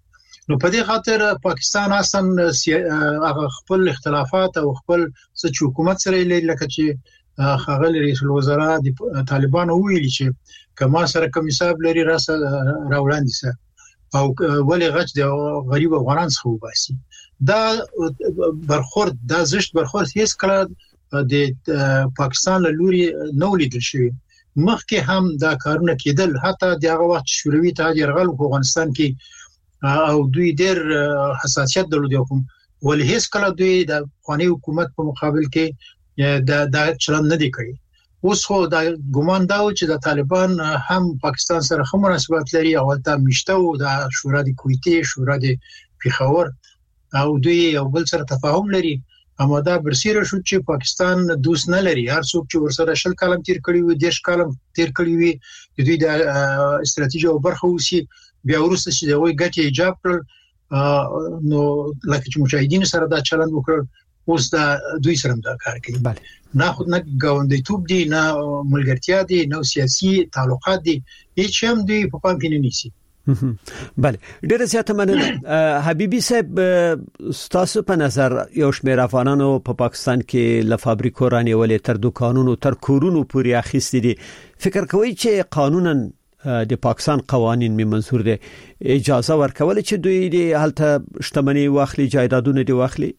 نو په دې خاطر پاکستان اصلا خپل اختلافات او خپل څه حکومت سره لکه چې خغل رئیس الوزرا د طالبان ویلي چې کما سره کوم حساب لري راوړاندې سره او ولې غچ د غریب افغانان څخه وباسي دا برخورد دا زشت برخورد هیڅ کله د پاکستان له لوري نو لیدل شوی مخکې هم دا کارونه کېدل حتی دغه وخت شوروي اتحاد یرغل په افغانستان کې او دوی ډېر حساسیت درلود کوم ول هیڅ کله دوی د افغاني حکومت په مقابل کې دا چلن نه دی کړی اوس خو دا ګمان دا و چې د طالبان هم پاکستان سره هم مناسبات لري او ته مشته او د شورا د کویټې شورا د پیښور او دوی یو بل سره تفاهم لري اما دا برسیره شو چې پاکستان دوست نه لري هر څوک چې ورسره شل کالم تیر کړی وي 10 کالم تیر کړی وي دوی د استراتیژي او برخه وسی بیا ورسته چې دوی ګټي ایجاب کړ نو لکه چې مجاهدین سره دا چلند وکړ اوس دا دوی سره دا کار کوي نه خود نه ګاونډیتوب دي نه ملګرتیا دي نه سیاسي تعلقات دي هیڅ هم دوی په پام کې نه نیسي بله ډیره زیاته مننه حبیبي صاحب تاسو په نظر یو شمېر افغانانو په پاکستان کې ل فابریکو رانیولې تر دکانونو تر کورونو پورې اخیستي دي فکر کوي چې قانونا د پاکستان قوانين می منظور دي اجازه ورکول چې دوی د حالت شتمنۍ واخلي جایدادونه دي واخلي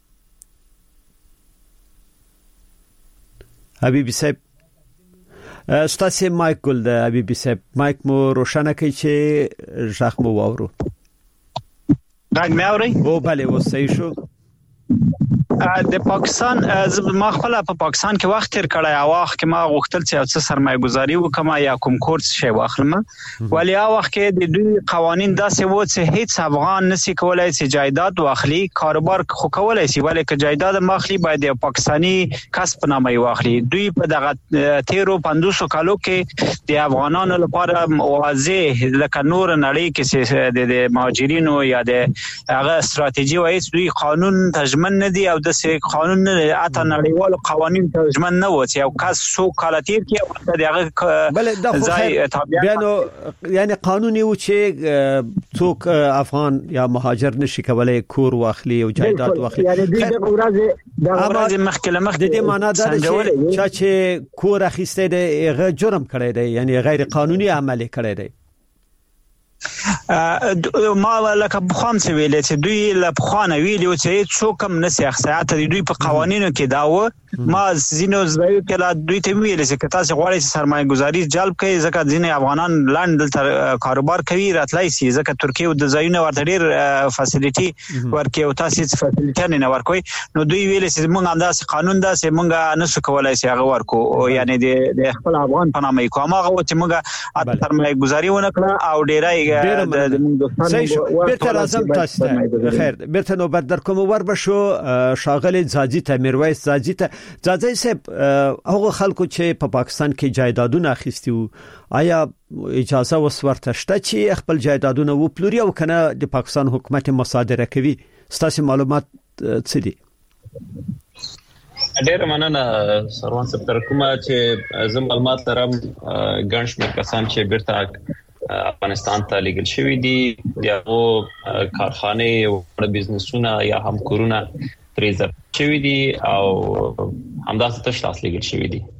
حبیبي صاحب ستاسو مایک ګل د حبیبي صاحب مایک مو روشنه کوي چې ژغ مو واورو دا مې اوري او bale و صحیح شو د پاکستان ما خپل په پاکستان کې وخت تیر کړی او وخت کې ما غوښتل چې څه سرمایه گذاري وکم یا کوم کورس شی واخلم ولی هغه وخت کې د دوی قوانين داسې و چې هیڅ افغان نسی کولای چې جایداد واخلي کاروبار خو کولای شي ولی که جایداد ماخلي باید د پاکستانی کسب نامه واخلي دوی په دغه 1350 کالو کې د افغانانو لپاره واضح لکه نور نړۍ کې د مهاجرینو یا د هغه استراتیژي وایي دوی قانون تضمین نه دی او د قانون اته نړیوال قوانين ترجمه نه و چې او کس سو کالاتیر کې او دغه ځای بیانو یعنی قانوني و چې څوک افغان یا مهاجر نشي کولای کور واخلي او جایداد واخلي یعنی د ورځ مخکله د دې معنا دا چې کور اخیسته د جرم کړی دی یعنی غیر قانوني عمل کړی دی ما لکه بخوام څه ویلې چې دوی له بخوانه ویلي چې څوک هم نسی اخصایات دوی په قوانینو کې داوه ما زینو زوی کله دوی ته ویل چې تاسو غواړئ سرمایه گذاري جلب کړئ ځکه ځینې افغانان لاندې تر کاروبار کوي راتلای شي ځکه ترکیه او د ځایونه ورته ډیر فاسیلیټي ورکوي او تاسو فاسیلیټي نه ورکوي نو دوی ویل چې موږ انداز قانون دا چې موږ نسو کولای شي هغه ورکو یعنی د خپل افغان په نامه کوم هغه چې موږ سرمایه گذاري ونه کړه او ډیرای بیرته راځم تاسو ته خیر بیرته نو بد در کوم ور بشو شاغل زاجی ته میرویس زاجی ته زاجی صاحب هغه خلکو چې په پاکستان کې جایدادونه اخیستي آیا اجازه وسورته شته چې خپل جایدادونه و پلوري او کنه د پاکستان حکومت مصادره کوي ستاسو معلومات څه دي ډېر مننه سروان صاحب تر کومه چې زم معلومات ترم ګڼ شمېر کسان چې بیرته افغانستان ته لیږل شوی دي یاغو کارخانه او بزنسونه یا هم کورونه فریزر شوی دي او همداسې تشخیص لیږل شوی دي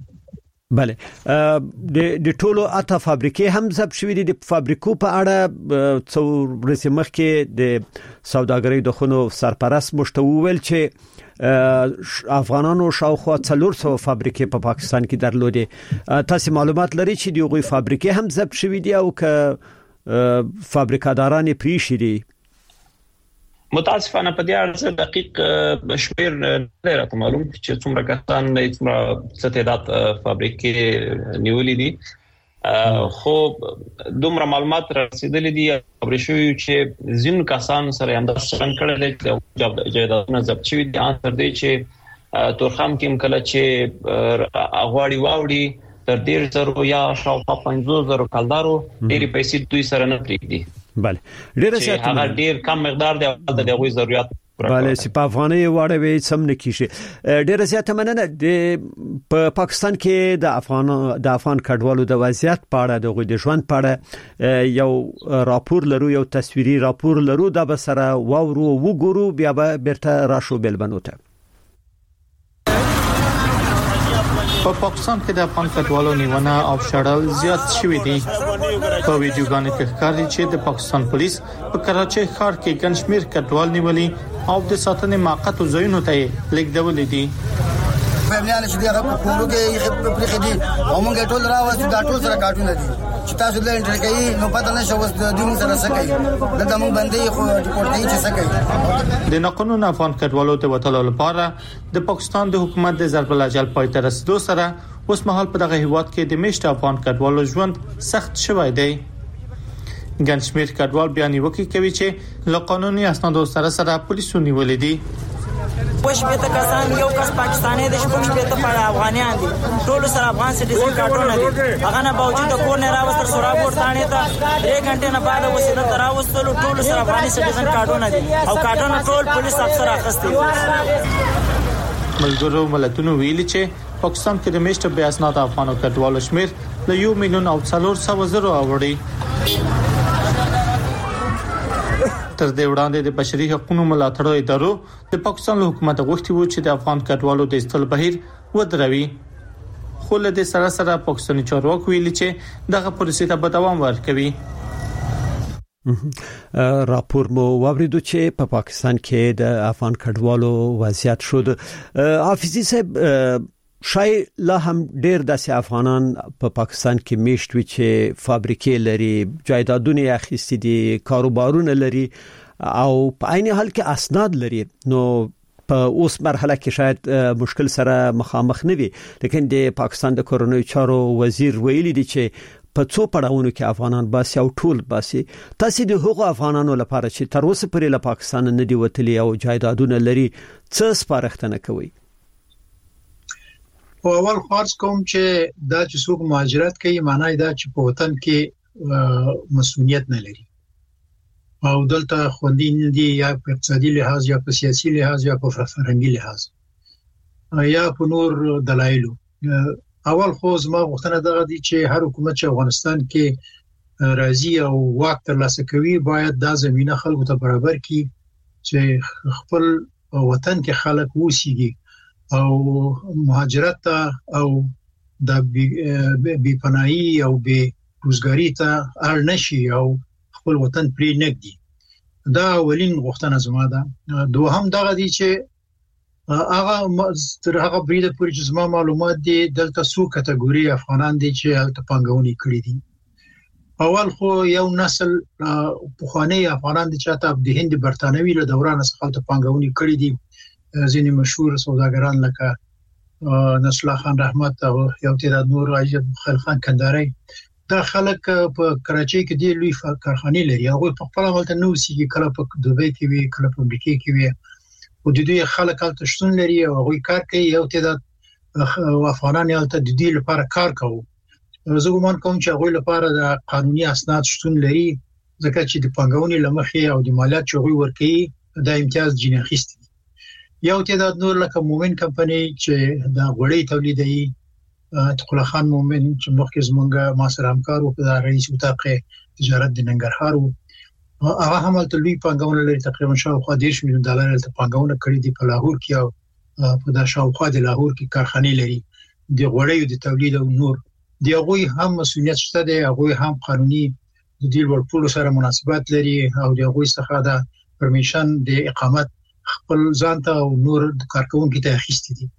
بله د ټولو اته فابریکې هم ضبط شوې دي د فابریکو په اړه څو ورځې مخکې د سوداګرۍ د خونو سرپرست مشتو ویل چې افغانانو شاوخوا 400 فابریکې په پاکستان کې درلودې تاسو معلومات لرئ چې دغه فابریکې هم ضبط شوې دي او ک فابریکاداران پرې شي دي متاسفانه په دې اړه دقیق شمیر نه راته معلوم چې څومره کسان څومره تعداد فابریکې نیولې دي خو دومره معلومات رسیدلې دي خبرې شوې چې ځین کسان سره هم د شرن کړل چې جایدادونه ضبط شوي دي ان تر دې چې تورخم کې کله چې اغواړي واوړي تر 1.5 یا شاوخوا 500 کلدارو ډېری پیسې دوی سره نه پریږدي بله ډېر هغه ډېر کم مقدار دی د غوي ضرورت بله چې په افغاني واړوي سم نه کیږي. ډیره زیاته مننه. په پاکستان کې د افغان کډوالو د وضعیت په اړه د ژوند په اړه یو راپور لرو، یو تصویري راپور لرو. دا به سره وګورو بیا به بیرته راشو بلبنو ته. په پاکستان کې د افغان کډوالو نیونه او شړل زیات شوې دي. په ویډیوګانو کې ښکاري چې د پاکستان پولیس په کراچۍ ښار کې ګڼ شمېر کډوال نیولي او د ساتنې موقتو ځایونو ته لیږدولي دي. فیملیان چې دغه په کورو کې پرې دي او موږ ټول راوځو دا ټول سره کارټونه دي چې تاسو له انټر کوي نو پته نشو وس د دې سره څه کوي. دا موږ باندې خو ریپورت کوي چې څه کوي. د ناقانونه افغان کډوالو ته وټلو لپاره د پاکستان د حکومت د ضرب الاجل پای ته رسیدو سره اوس مهال په دغه هیواد کې د میشت افغان کډوالو ژوند سخت شوی دی. ګڼ شمېر کډوال بیان وکړي کوي چې له قانوني اسنادو سره پولیسو نیولې دي. وش به کسان یو کس پاکستاني د شپږ شپته پر افغانیان دي، ټول سره افغان سټیزن کارتونه دي. هغه نه باوجود کور نه راوستل سورا ورتانه ته 3 غنټه نه بعد وسیله تراوستل ټول سره افغاني سټیزن کارتونه دي او کارتونه ټول پولیس افسر اخستي. ملګرو ملتونو ویلي چې پاکستان کې د میشت به اسناد افغانو کډوالو شمیر له 1,400,000 اوړي. تر دې وړاندې د بشري حقوقو ملاتړو ادارو د پاکستان له حکومت غوښتي وو چې د افغان کډوالو د استل بهیر ودروي. خو له دې سره پاکستاني چارواکو ویلي چې دغه پروسې ته به دوام ورکوي. راپور مو واوریدو چې په پاکستان کې د افغان کډوالو وضعیت شو. حافظي صاحب شای لا هم ډیر داسې افغانان په پاکستان کې میشت وي چې فابریکې لري، جایدادونه اخیستي دي، کاروبارونه لري او په عین حال کې اسناد لري. نو په اوس مرحله کې شاید مشکل سره مخامخ نه وي، لیکن د پاکستان د کورونوي چارو وزیر ویلي دی چې په څو پړاوونو کې افغانان باسي او ټول باسي. تاسو د هغو افغانانو لپاره چې تر اوسه پورې له پاکستان نه دی وتلي او جایدادونه لري څه سپارښتنه کوي؟ په اول خاص کوم چې دا چې څوک مهاجرت کوي معنی دا چې په وطن کې مسؤلیت نه لري او دلته خوندې نه دي، یا په اقتصادي لحاظ یا په سیاسي لحاظ یا په فرهنګي لحاظ یا په نور دلایلو. اول خو زما غوښتنه دا دی چې هر حکومت چې افغانستان کې راځي او واک ترلاسه کوي باید دا زمينه خلکو ته برابر کړي چې خپل وطن کې خلک وسیږي او مهاجرت او د بی پناهي او بی روزګاری ته اړ نشي او خپل وطن پرې نګدي. دا اولین غوښتنه زما ده. دوهم دا دی چې هغه تر هغه بریده پورې چې زما معلومات دي دلته څو کټګوري افغانان دي چې هلته پنګونی کړی دي. اول خو یو نسل پخوانی افغانان دي چې تاسو د هند برتانوي له دوران څخه هلته پنګونی کړی دي. ځینې مشهور سوداګران لکه نصر الله خان رحمت او یو تعداد نور عجب خان کندهاري دا خلک په کراچۍ کې دی لوی کارخانې لري. هغه په خپل حالت نو سیږي، کله په دوبۍ کې وي، کله په امریکا کې وي او د دوی خلک هلته شتون لري او هغه کار کوي. یو تعداد افغانان هلته د دې لپاره کار کوي. زه ګومان کوم چې هغه لپاره د قانوني اسناد شتون لري ځکه چې د پنګونې لمخې او د مالیات چوغي ورکړي د امتیاز جنې اخیستي. یو تعداد نور لکه مومن کمپنی چې د غوړې تولیدي تقلا خان مومن چې مخکې زمونږه ما سره همکار و په رئیس اتاق تجارت د ننګرهار و هغه هم لوی پنګونه لري، تقریبا شاوخوا $10 میلیون ته پنګونه کړې دي په لاهور کې او په دا شاوخوا د لاهور کې کارخانې لري د غوړې د تولید او نور. دی هغه هم مسؤلیت شته دی، هغه هم قانوني د دې ورپول سره مناسبات لري او د هغه څخه دا پرمیشن د اقامت خپل ځان ته او نور کارکونکو ته اخیستي دي.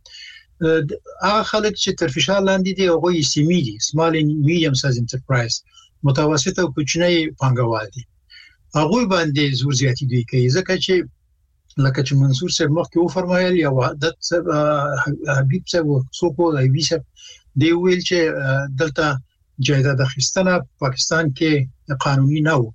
هغه خلک چې تر فشار لاندې دي هغه یې سیمې دي، سمال اند میډیم سایز انټرپرایز، متوسط او کوچنی پنګوال دي. هغه باندې زور زیاتی دوی کوي ځکه چې لکه چې منصور صاحب مخکې و فرمایل یا وحدت حبیب صاحب څوک دی دی ویل چې دلته جایداد اخیستنه پاکستان کې قانوني نه و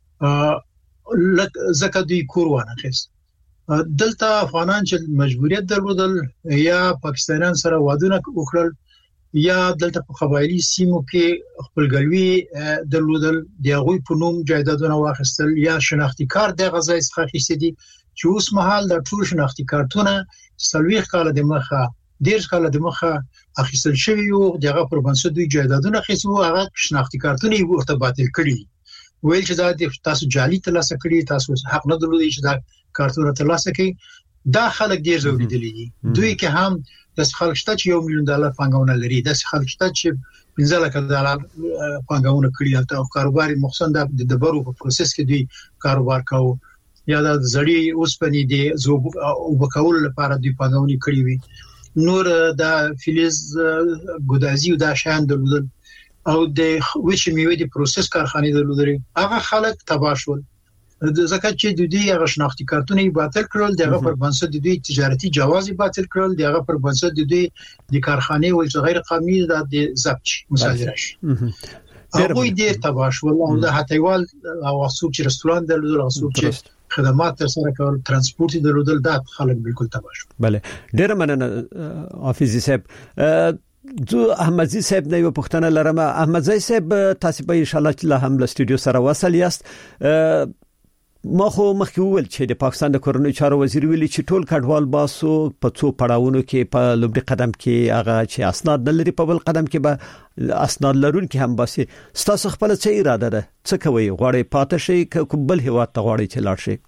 ځکه دوی کور ونه خست. دلته افغانان چې مجبوریت درلودل یا پاکستانیان سره وادونه وکړل یا دلته په قبایلی سیمو کې خپلګلوي درلودل، دی هغه په نوم جایدادونه واخیستل یا شناختی کار د غزا څخه اخیستي دي چې اوس مهال د ټول شناختی کارتونه 30 کال د مخه 10 کال د مخه اخیستل شوی او دغه پر بنسټ دوی جایدادونه خېسو هغه شناختی کارتونه یې ورته باطل کړي ویل چې دا تاسو جعلي ترلاسه کړی تاسو حق نه درلودي چې دا کارتونه ترلاسه کړي دا خلک ډیر زوړیدلي دي دوی کې هم د خلک شته چې $1 ملیون پانګونه لري د خلک شته چې $15 لک پانګونه کړی او کاروباري مخصوصا د دبرو په پروسس کې دوی کاروبار کاوه یا د زړی اوسپنې دي زو او بکول لپاره دوی پانګونه کړی وي نور د فلز ګودازي او د شان درلودل او د وچ میوه دي پروسس کارخانه درلودل هغه خلک تباشول ځکه چې د دې هغه شناختی کارتونه باطل کړل دغه پر بنسټ د دوی تجارتي جواز باطل کړل دغه پر بنسټ د دوی د کارخانه او غیر قانوني د ضبط مصادره شي هغه دې تباشول او د هټیوال او اسوق چې رستوران درلودل اسوق چې خدمات سره کول ترانسپورت درلودل دا خلک بالکل تباشول بله ډیر مننه حافظ صاحب جو احمدزي صاحب نه یو پښتنه لرم احمدزي صاحب تاسو به ان شاء الله چې له هم له استودیو سره وصل یاست ما خو مخکې وویل چې د پاکستان د کورنۍ چارو وزیر ویلي چې ټول کډوال باسو په څو پړاوونو کې په لومړي قدم کې هغه چې اسناد نه لري په بل قدم کې به اسناد لرونکي هم باسي تاسو خپل څه اراده ده څه کوي غواړي پاتې شي بل هیواد ته غواړي چې لاړ شي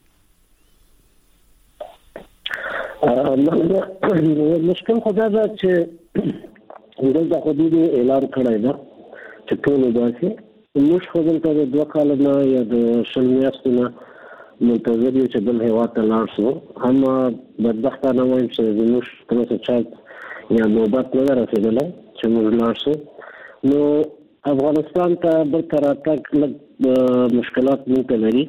مشکل خدا دا چې د حدود اعلان کړی دا چې ټول باسي موږ خو دلته د 2 کال نه یا د شل میاشتو نه منتظر یو چې بل هیواد ته لاړ شو هم بدبختانه وایم چې موږ کومه څه یا نوبت نه رسیدله چې موږ لاړ شو نو افغانستان ته بل تراتک مشکلات موږ لري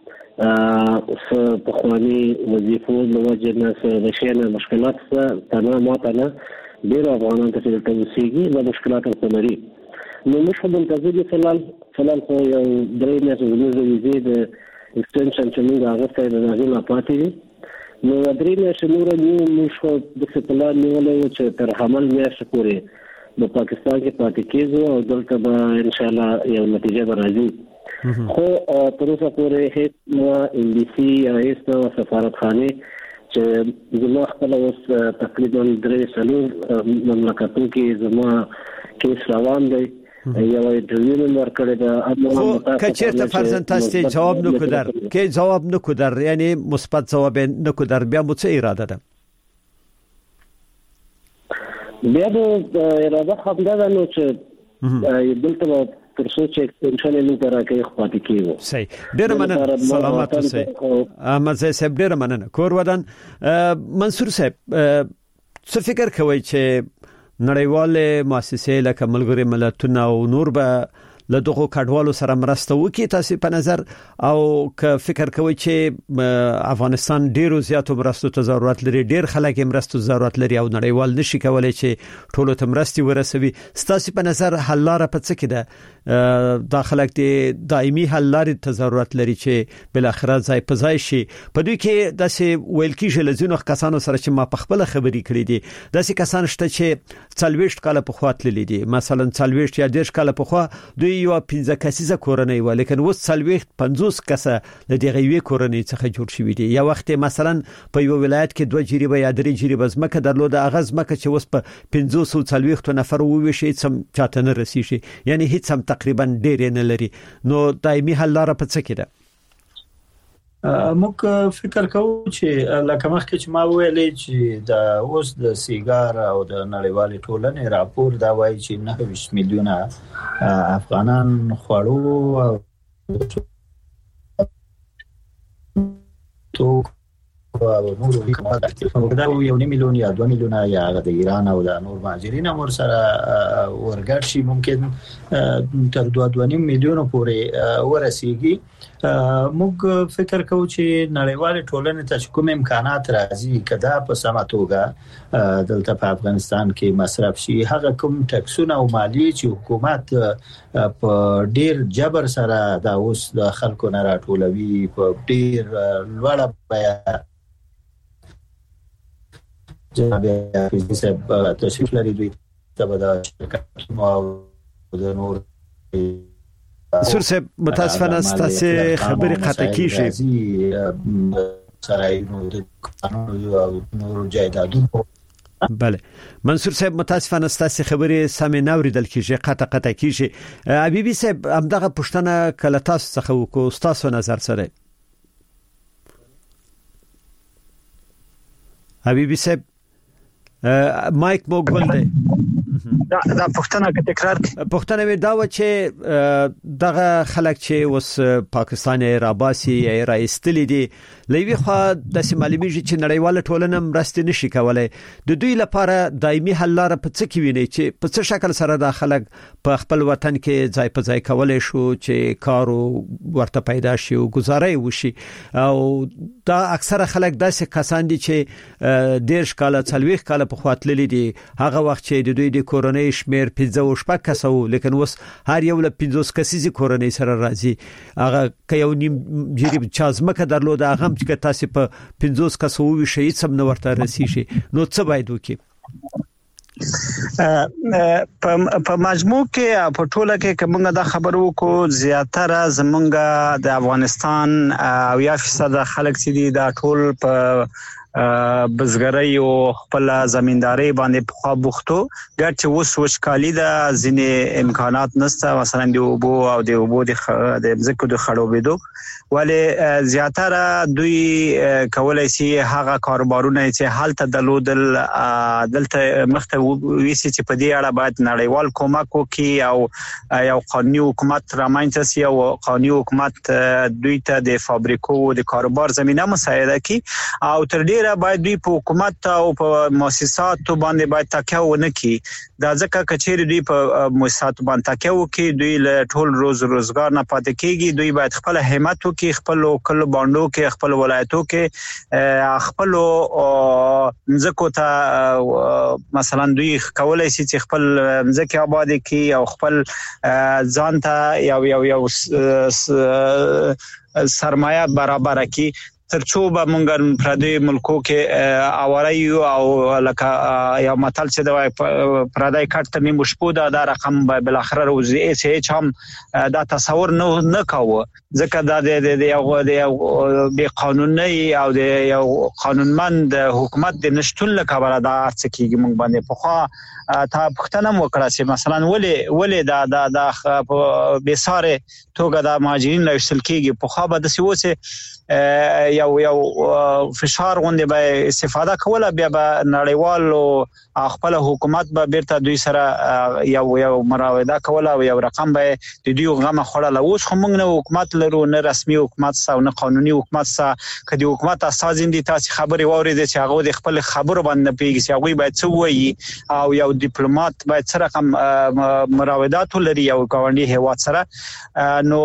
په خواني وظیفو د وجه نه د شینه مشکلات ته نه ډیر افغانان ته چې توسيږي د مشکلات سره لري نو موږ هم منتظر یو فلال خو یو درې میاشتې ویزې د ایکستنشن چې موږ هغه ته د نازل پاتې نو درې میاشتې نور موږ د پلان نیولې چې تر حمل میاشتې پورې د پاکستان کې پاتې کېږو او دلته به ان شاء الله یو نتیجه راځي خو تر اوسه پورې هیڅ انګلیسي یا هیڅ سفارتخانه چې زما خپل اوس تقریبا 3 مملکتونو کې زما کیس روان دی یو انټرویو ورکړی دا خو کچېرته فرضاً تاسو جواب نکو در کې جواب نکو در یعنی مثبت جواب نکو در بیا مو څه اراده ده بیا د اراده خبره ده نو چې دلته ترڅو چې ایکستنشن یې تر راکې خپل کېږي صحیح ډېر مننه سلامات اوسئ احمد صاحب ډېر مننه کور ودان منصور صاحب څه فکر کوي چې نړیواله مؤسسې لکه ملګری ملتونه او نور به له دغه کډوالو سره مرسته وکړي تاسو په نظر او که فکر کوي چې افغانستان ډیرو زیاتو مرستو ته ضرورت لري ډیر خلک مرستو ضرورت لري او نړیوال نشي کولای چې ټولو ته مرستي ورسوي تاسو په نظر حل لاره په څه کې ده داخله کې دایمي حل لارې ته ضرورت لري چې بل اخر ځای په ځای شي په دوی کې داسې ویل کېږي لزینو کسانو سره چې ما په خپل خبرې کړې دي داسې کسان شته چې 40 کال په خوا تللي دي مثلا 40 یا 10 کال په خوا دوی یو 15 کسیزه کورنۍ و لیکن اوس 50 کسه د دغه وی کورنۍ څخه جوړ شوی دي یا وخت مثلا په یو ولایت کې 2 جریبه یا 3 جریبه زمکه درلوده اغاز مکه چې اوس په 540 نفر وویشي سم چاته نه رسیږي یعنی هیڅ هم تقریبا ډیر نه لري نو دایمي حل لاره په څه کې ده موږ فکر کوو چې لکه مخکې چې ما ویلې چې د اوس د سیګار او د نړیوالې ټولنې راپور دا وایي چې 9 میلیونه افغانان خوړو او نور دا یو میلیون یا 2 میلیونه یا د ایران او د نور مهاجرین امر سره ورګړ شي ممکن تر 2.5 میلیون پورې ورسیږي موږ فکر کوو چې نړیوالې ټولنې ته کوم امکانات راځي کدا په سمه توګه دلته په افغانستان کې مصرف شي هغه کوم ټکسونه او مالیه چې حکومت په ډیر جبر سره دا اوس د خلکو نه راټولوي په ډیر لوړه بیه جناب حافظ صاحب تشریف لري دوی تبدا شرکتونو او د نور سور صاحب متاسفانه ستاسو خبرې قطع کیږي سرایونو د قانون او نور جایدادونو. بله منصور صاحب متاسفانه ستاسو خبرې سمې نه اوریدل کیږي قطع کیږي. حبیبي صاحب همدغه پښتنه کله تاسو څخه وکړو تاسو نظر سره. حبیبي صاحب مایک مو ګل دی. دا پښتنه کې تکرار پښتنه وی دا و چې دغه خلک چې وس پاکستان راباسي یا ایستلې دي لوي خو د سیمالمیږي چې نړیواله ټولنه مرسته نشي کولای. د دوی لپاره دایمي حل لاره په څه کې ویني چې په څه شکل سره د خلک په خپل وطن کې ځای په ځای کولای شو چې کارو ورته پیدا شي او گزارای وشي. او دا اکثره خلک داسې کسان دي چې ډیر کاله 40 کاله په خاطلې دي. هغه وخت چې د دوی د کورنۍ شمیر 15 کسو لیکن وس هر یو له 50 کسیزي کورنۍ سره راځي. هغه کيو نیم جریب چازمکه درلود هغه چې تاسو په 50 کسو وشي سم نو ورته رسیږي. نو څه باید وکړي؟ په مجموع کې په ټوله کې کومه دا خبرو کو زیاتره زمونږ د افغانستان او 1% خلک چې دي دا ټول په بزګرۍ او خپل زمینداري باندې په خوا بوختو. ګر چې وشکالي د ځینې امکانات نشته مثلا د اوبو او د اوبو د ځکو د خړوبېدو ولی زیاتره دوی کولای شي هغه کاروبارونه چې حالت دلودل دلته مخته ویسي چې په دې اړه باید نړیوال کومک وکړي او یو قانوني حکومت رامنځته شي او قانوني حکومت دوی ته د فابریکو او د کاروبار زمينه مساعده کړي او تر ډیره باید دوی په حکومت او په مؤسساتو باندې باید تکیه ونه کړي. دا ځکه کچېری دوی په مؤسساتو باندې تکیه وکړي دوی له ټول روزګار نه پاتې کیږي. دوی باید خپل همت وکړي خپل کله باندې کې خپل ولایتو کې خپل ځکه ته مثلا دوی کولای شي چې خپل ځکه آباد کړي او خپل ځان ته یو سرمایه برابر کړي ترڅو به مونږ پردي ملکو کې اوریو او لکه یو متل چې د پردای کټ نه مشپو دا رقم به بل اخر روزي چې هم دا تصور نه کاوه ځکه دا د یو به قانوني او د یو قانونمند حکومت د نشټون لپاره دا ارڅ کیږي مونږ باندې په خوا تا پښتنه وکړه چې مثلا ولې دا به ساره توګه د ماجرین لوشل کیږي په خوا به د سیوسه یو فشار غونډه به استفاده کوله بیا به نړیوال خپل حکومت به بیرته دوی سره یو مراوده کوله او یو رقم به د دوی غمه خړله. اوس خو موږ نه حکومت لرو نه رسمي حکومت سره نه قانوني حکومت سره. کدي حکومت اساس دي تاسو خبري واورید چې هغه د خپل خبرو باندې پیږي چې هغه باید څه وایي او یو ډیپلوماټ باید سره رقم مراودات لري یو گاونډي هیواد سره. نو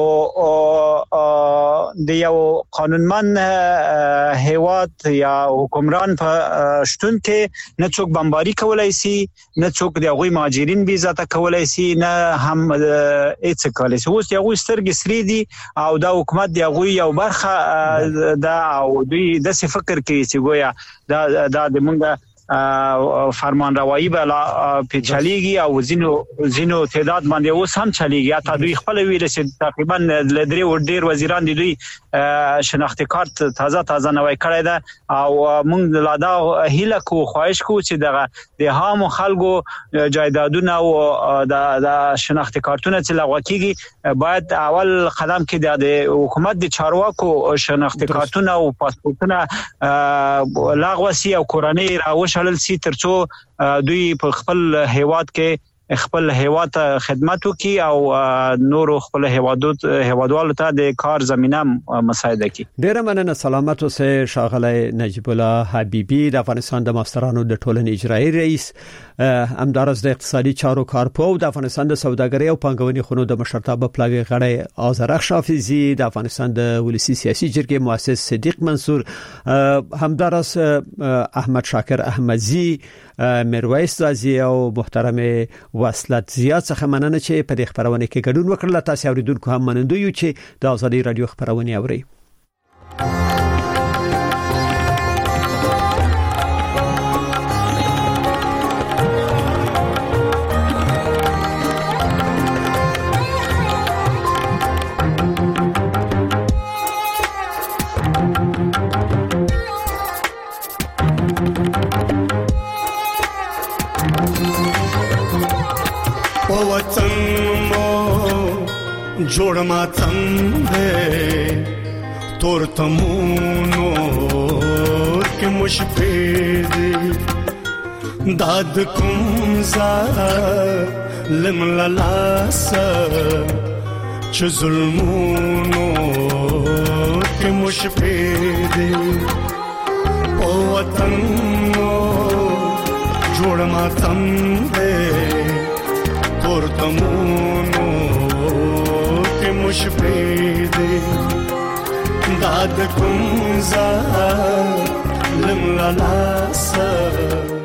د یو قانونمن هیوات یا حکمران په شتون کې نه څوک بمباري کولای شي نه څوک د غوي مهاجرین ویزا ته کولای شي نه هم هیڅ کولای شي. اوس یو سترګې سری دي او دا حکومت دی غوي یو برخه دا او دوی د څه فکر کوي چې ګویا دا د مونږه فرمان روایی به پیچلیږي او زینو تعداد باندې اوس هم چلیږي. یا تا دوی خپل ویل چې تقریبا لدري او ډیر وزیران دي دوی شناختی کارت تازه نوای کړی ده او موږ لادا هیله کو خواهش کو چې د هامو خلکو جایدادونه او د شناختی کارتونه چې لغوه کیږي باید اول قدم کې د حکومت د چارواکو شناختی کارتونه او پاسپورتونه لغوه سی او کورنۍ راوشل سي ترڅو دوی په خپل هیواد کې خپل هیواد خدمت وکي او نور خپل هیوادوالو ته د کار زمينه مساعده کړي. ډیره مننه. سلامت اوسه شاغله نجیب الله حبیبی د افغانستان د ماسترانو د ټولنې اجرایی رئیس همدارس د اقتصادي چارو کارپو د افغانستان د سوداګرۍ او پانګونې خونو د مشرتابه پلاوی غړی آذرخ شافعي د افغانستان د ولسی سیاسي جرګې مؤسس صدیق منصور همدارس احمد شاکر احمدزی میرویس زازی او محترم وصلت زیات څخه مننه چې په دې خبرونه کې ګډون وکړل. تاسو اوریدونکو هم مننه یو چې د ازادي رادیو خبرونه اوري. وطن مو جوړ ماتم دې تور تمونو کې مشفې دې داد کوم ظالم لاس چې ظلمونو کې مشفې دې او وطن مو جوړ ماتم دې تور تمونو کې مشفې دې داد کوم ظالم لاس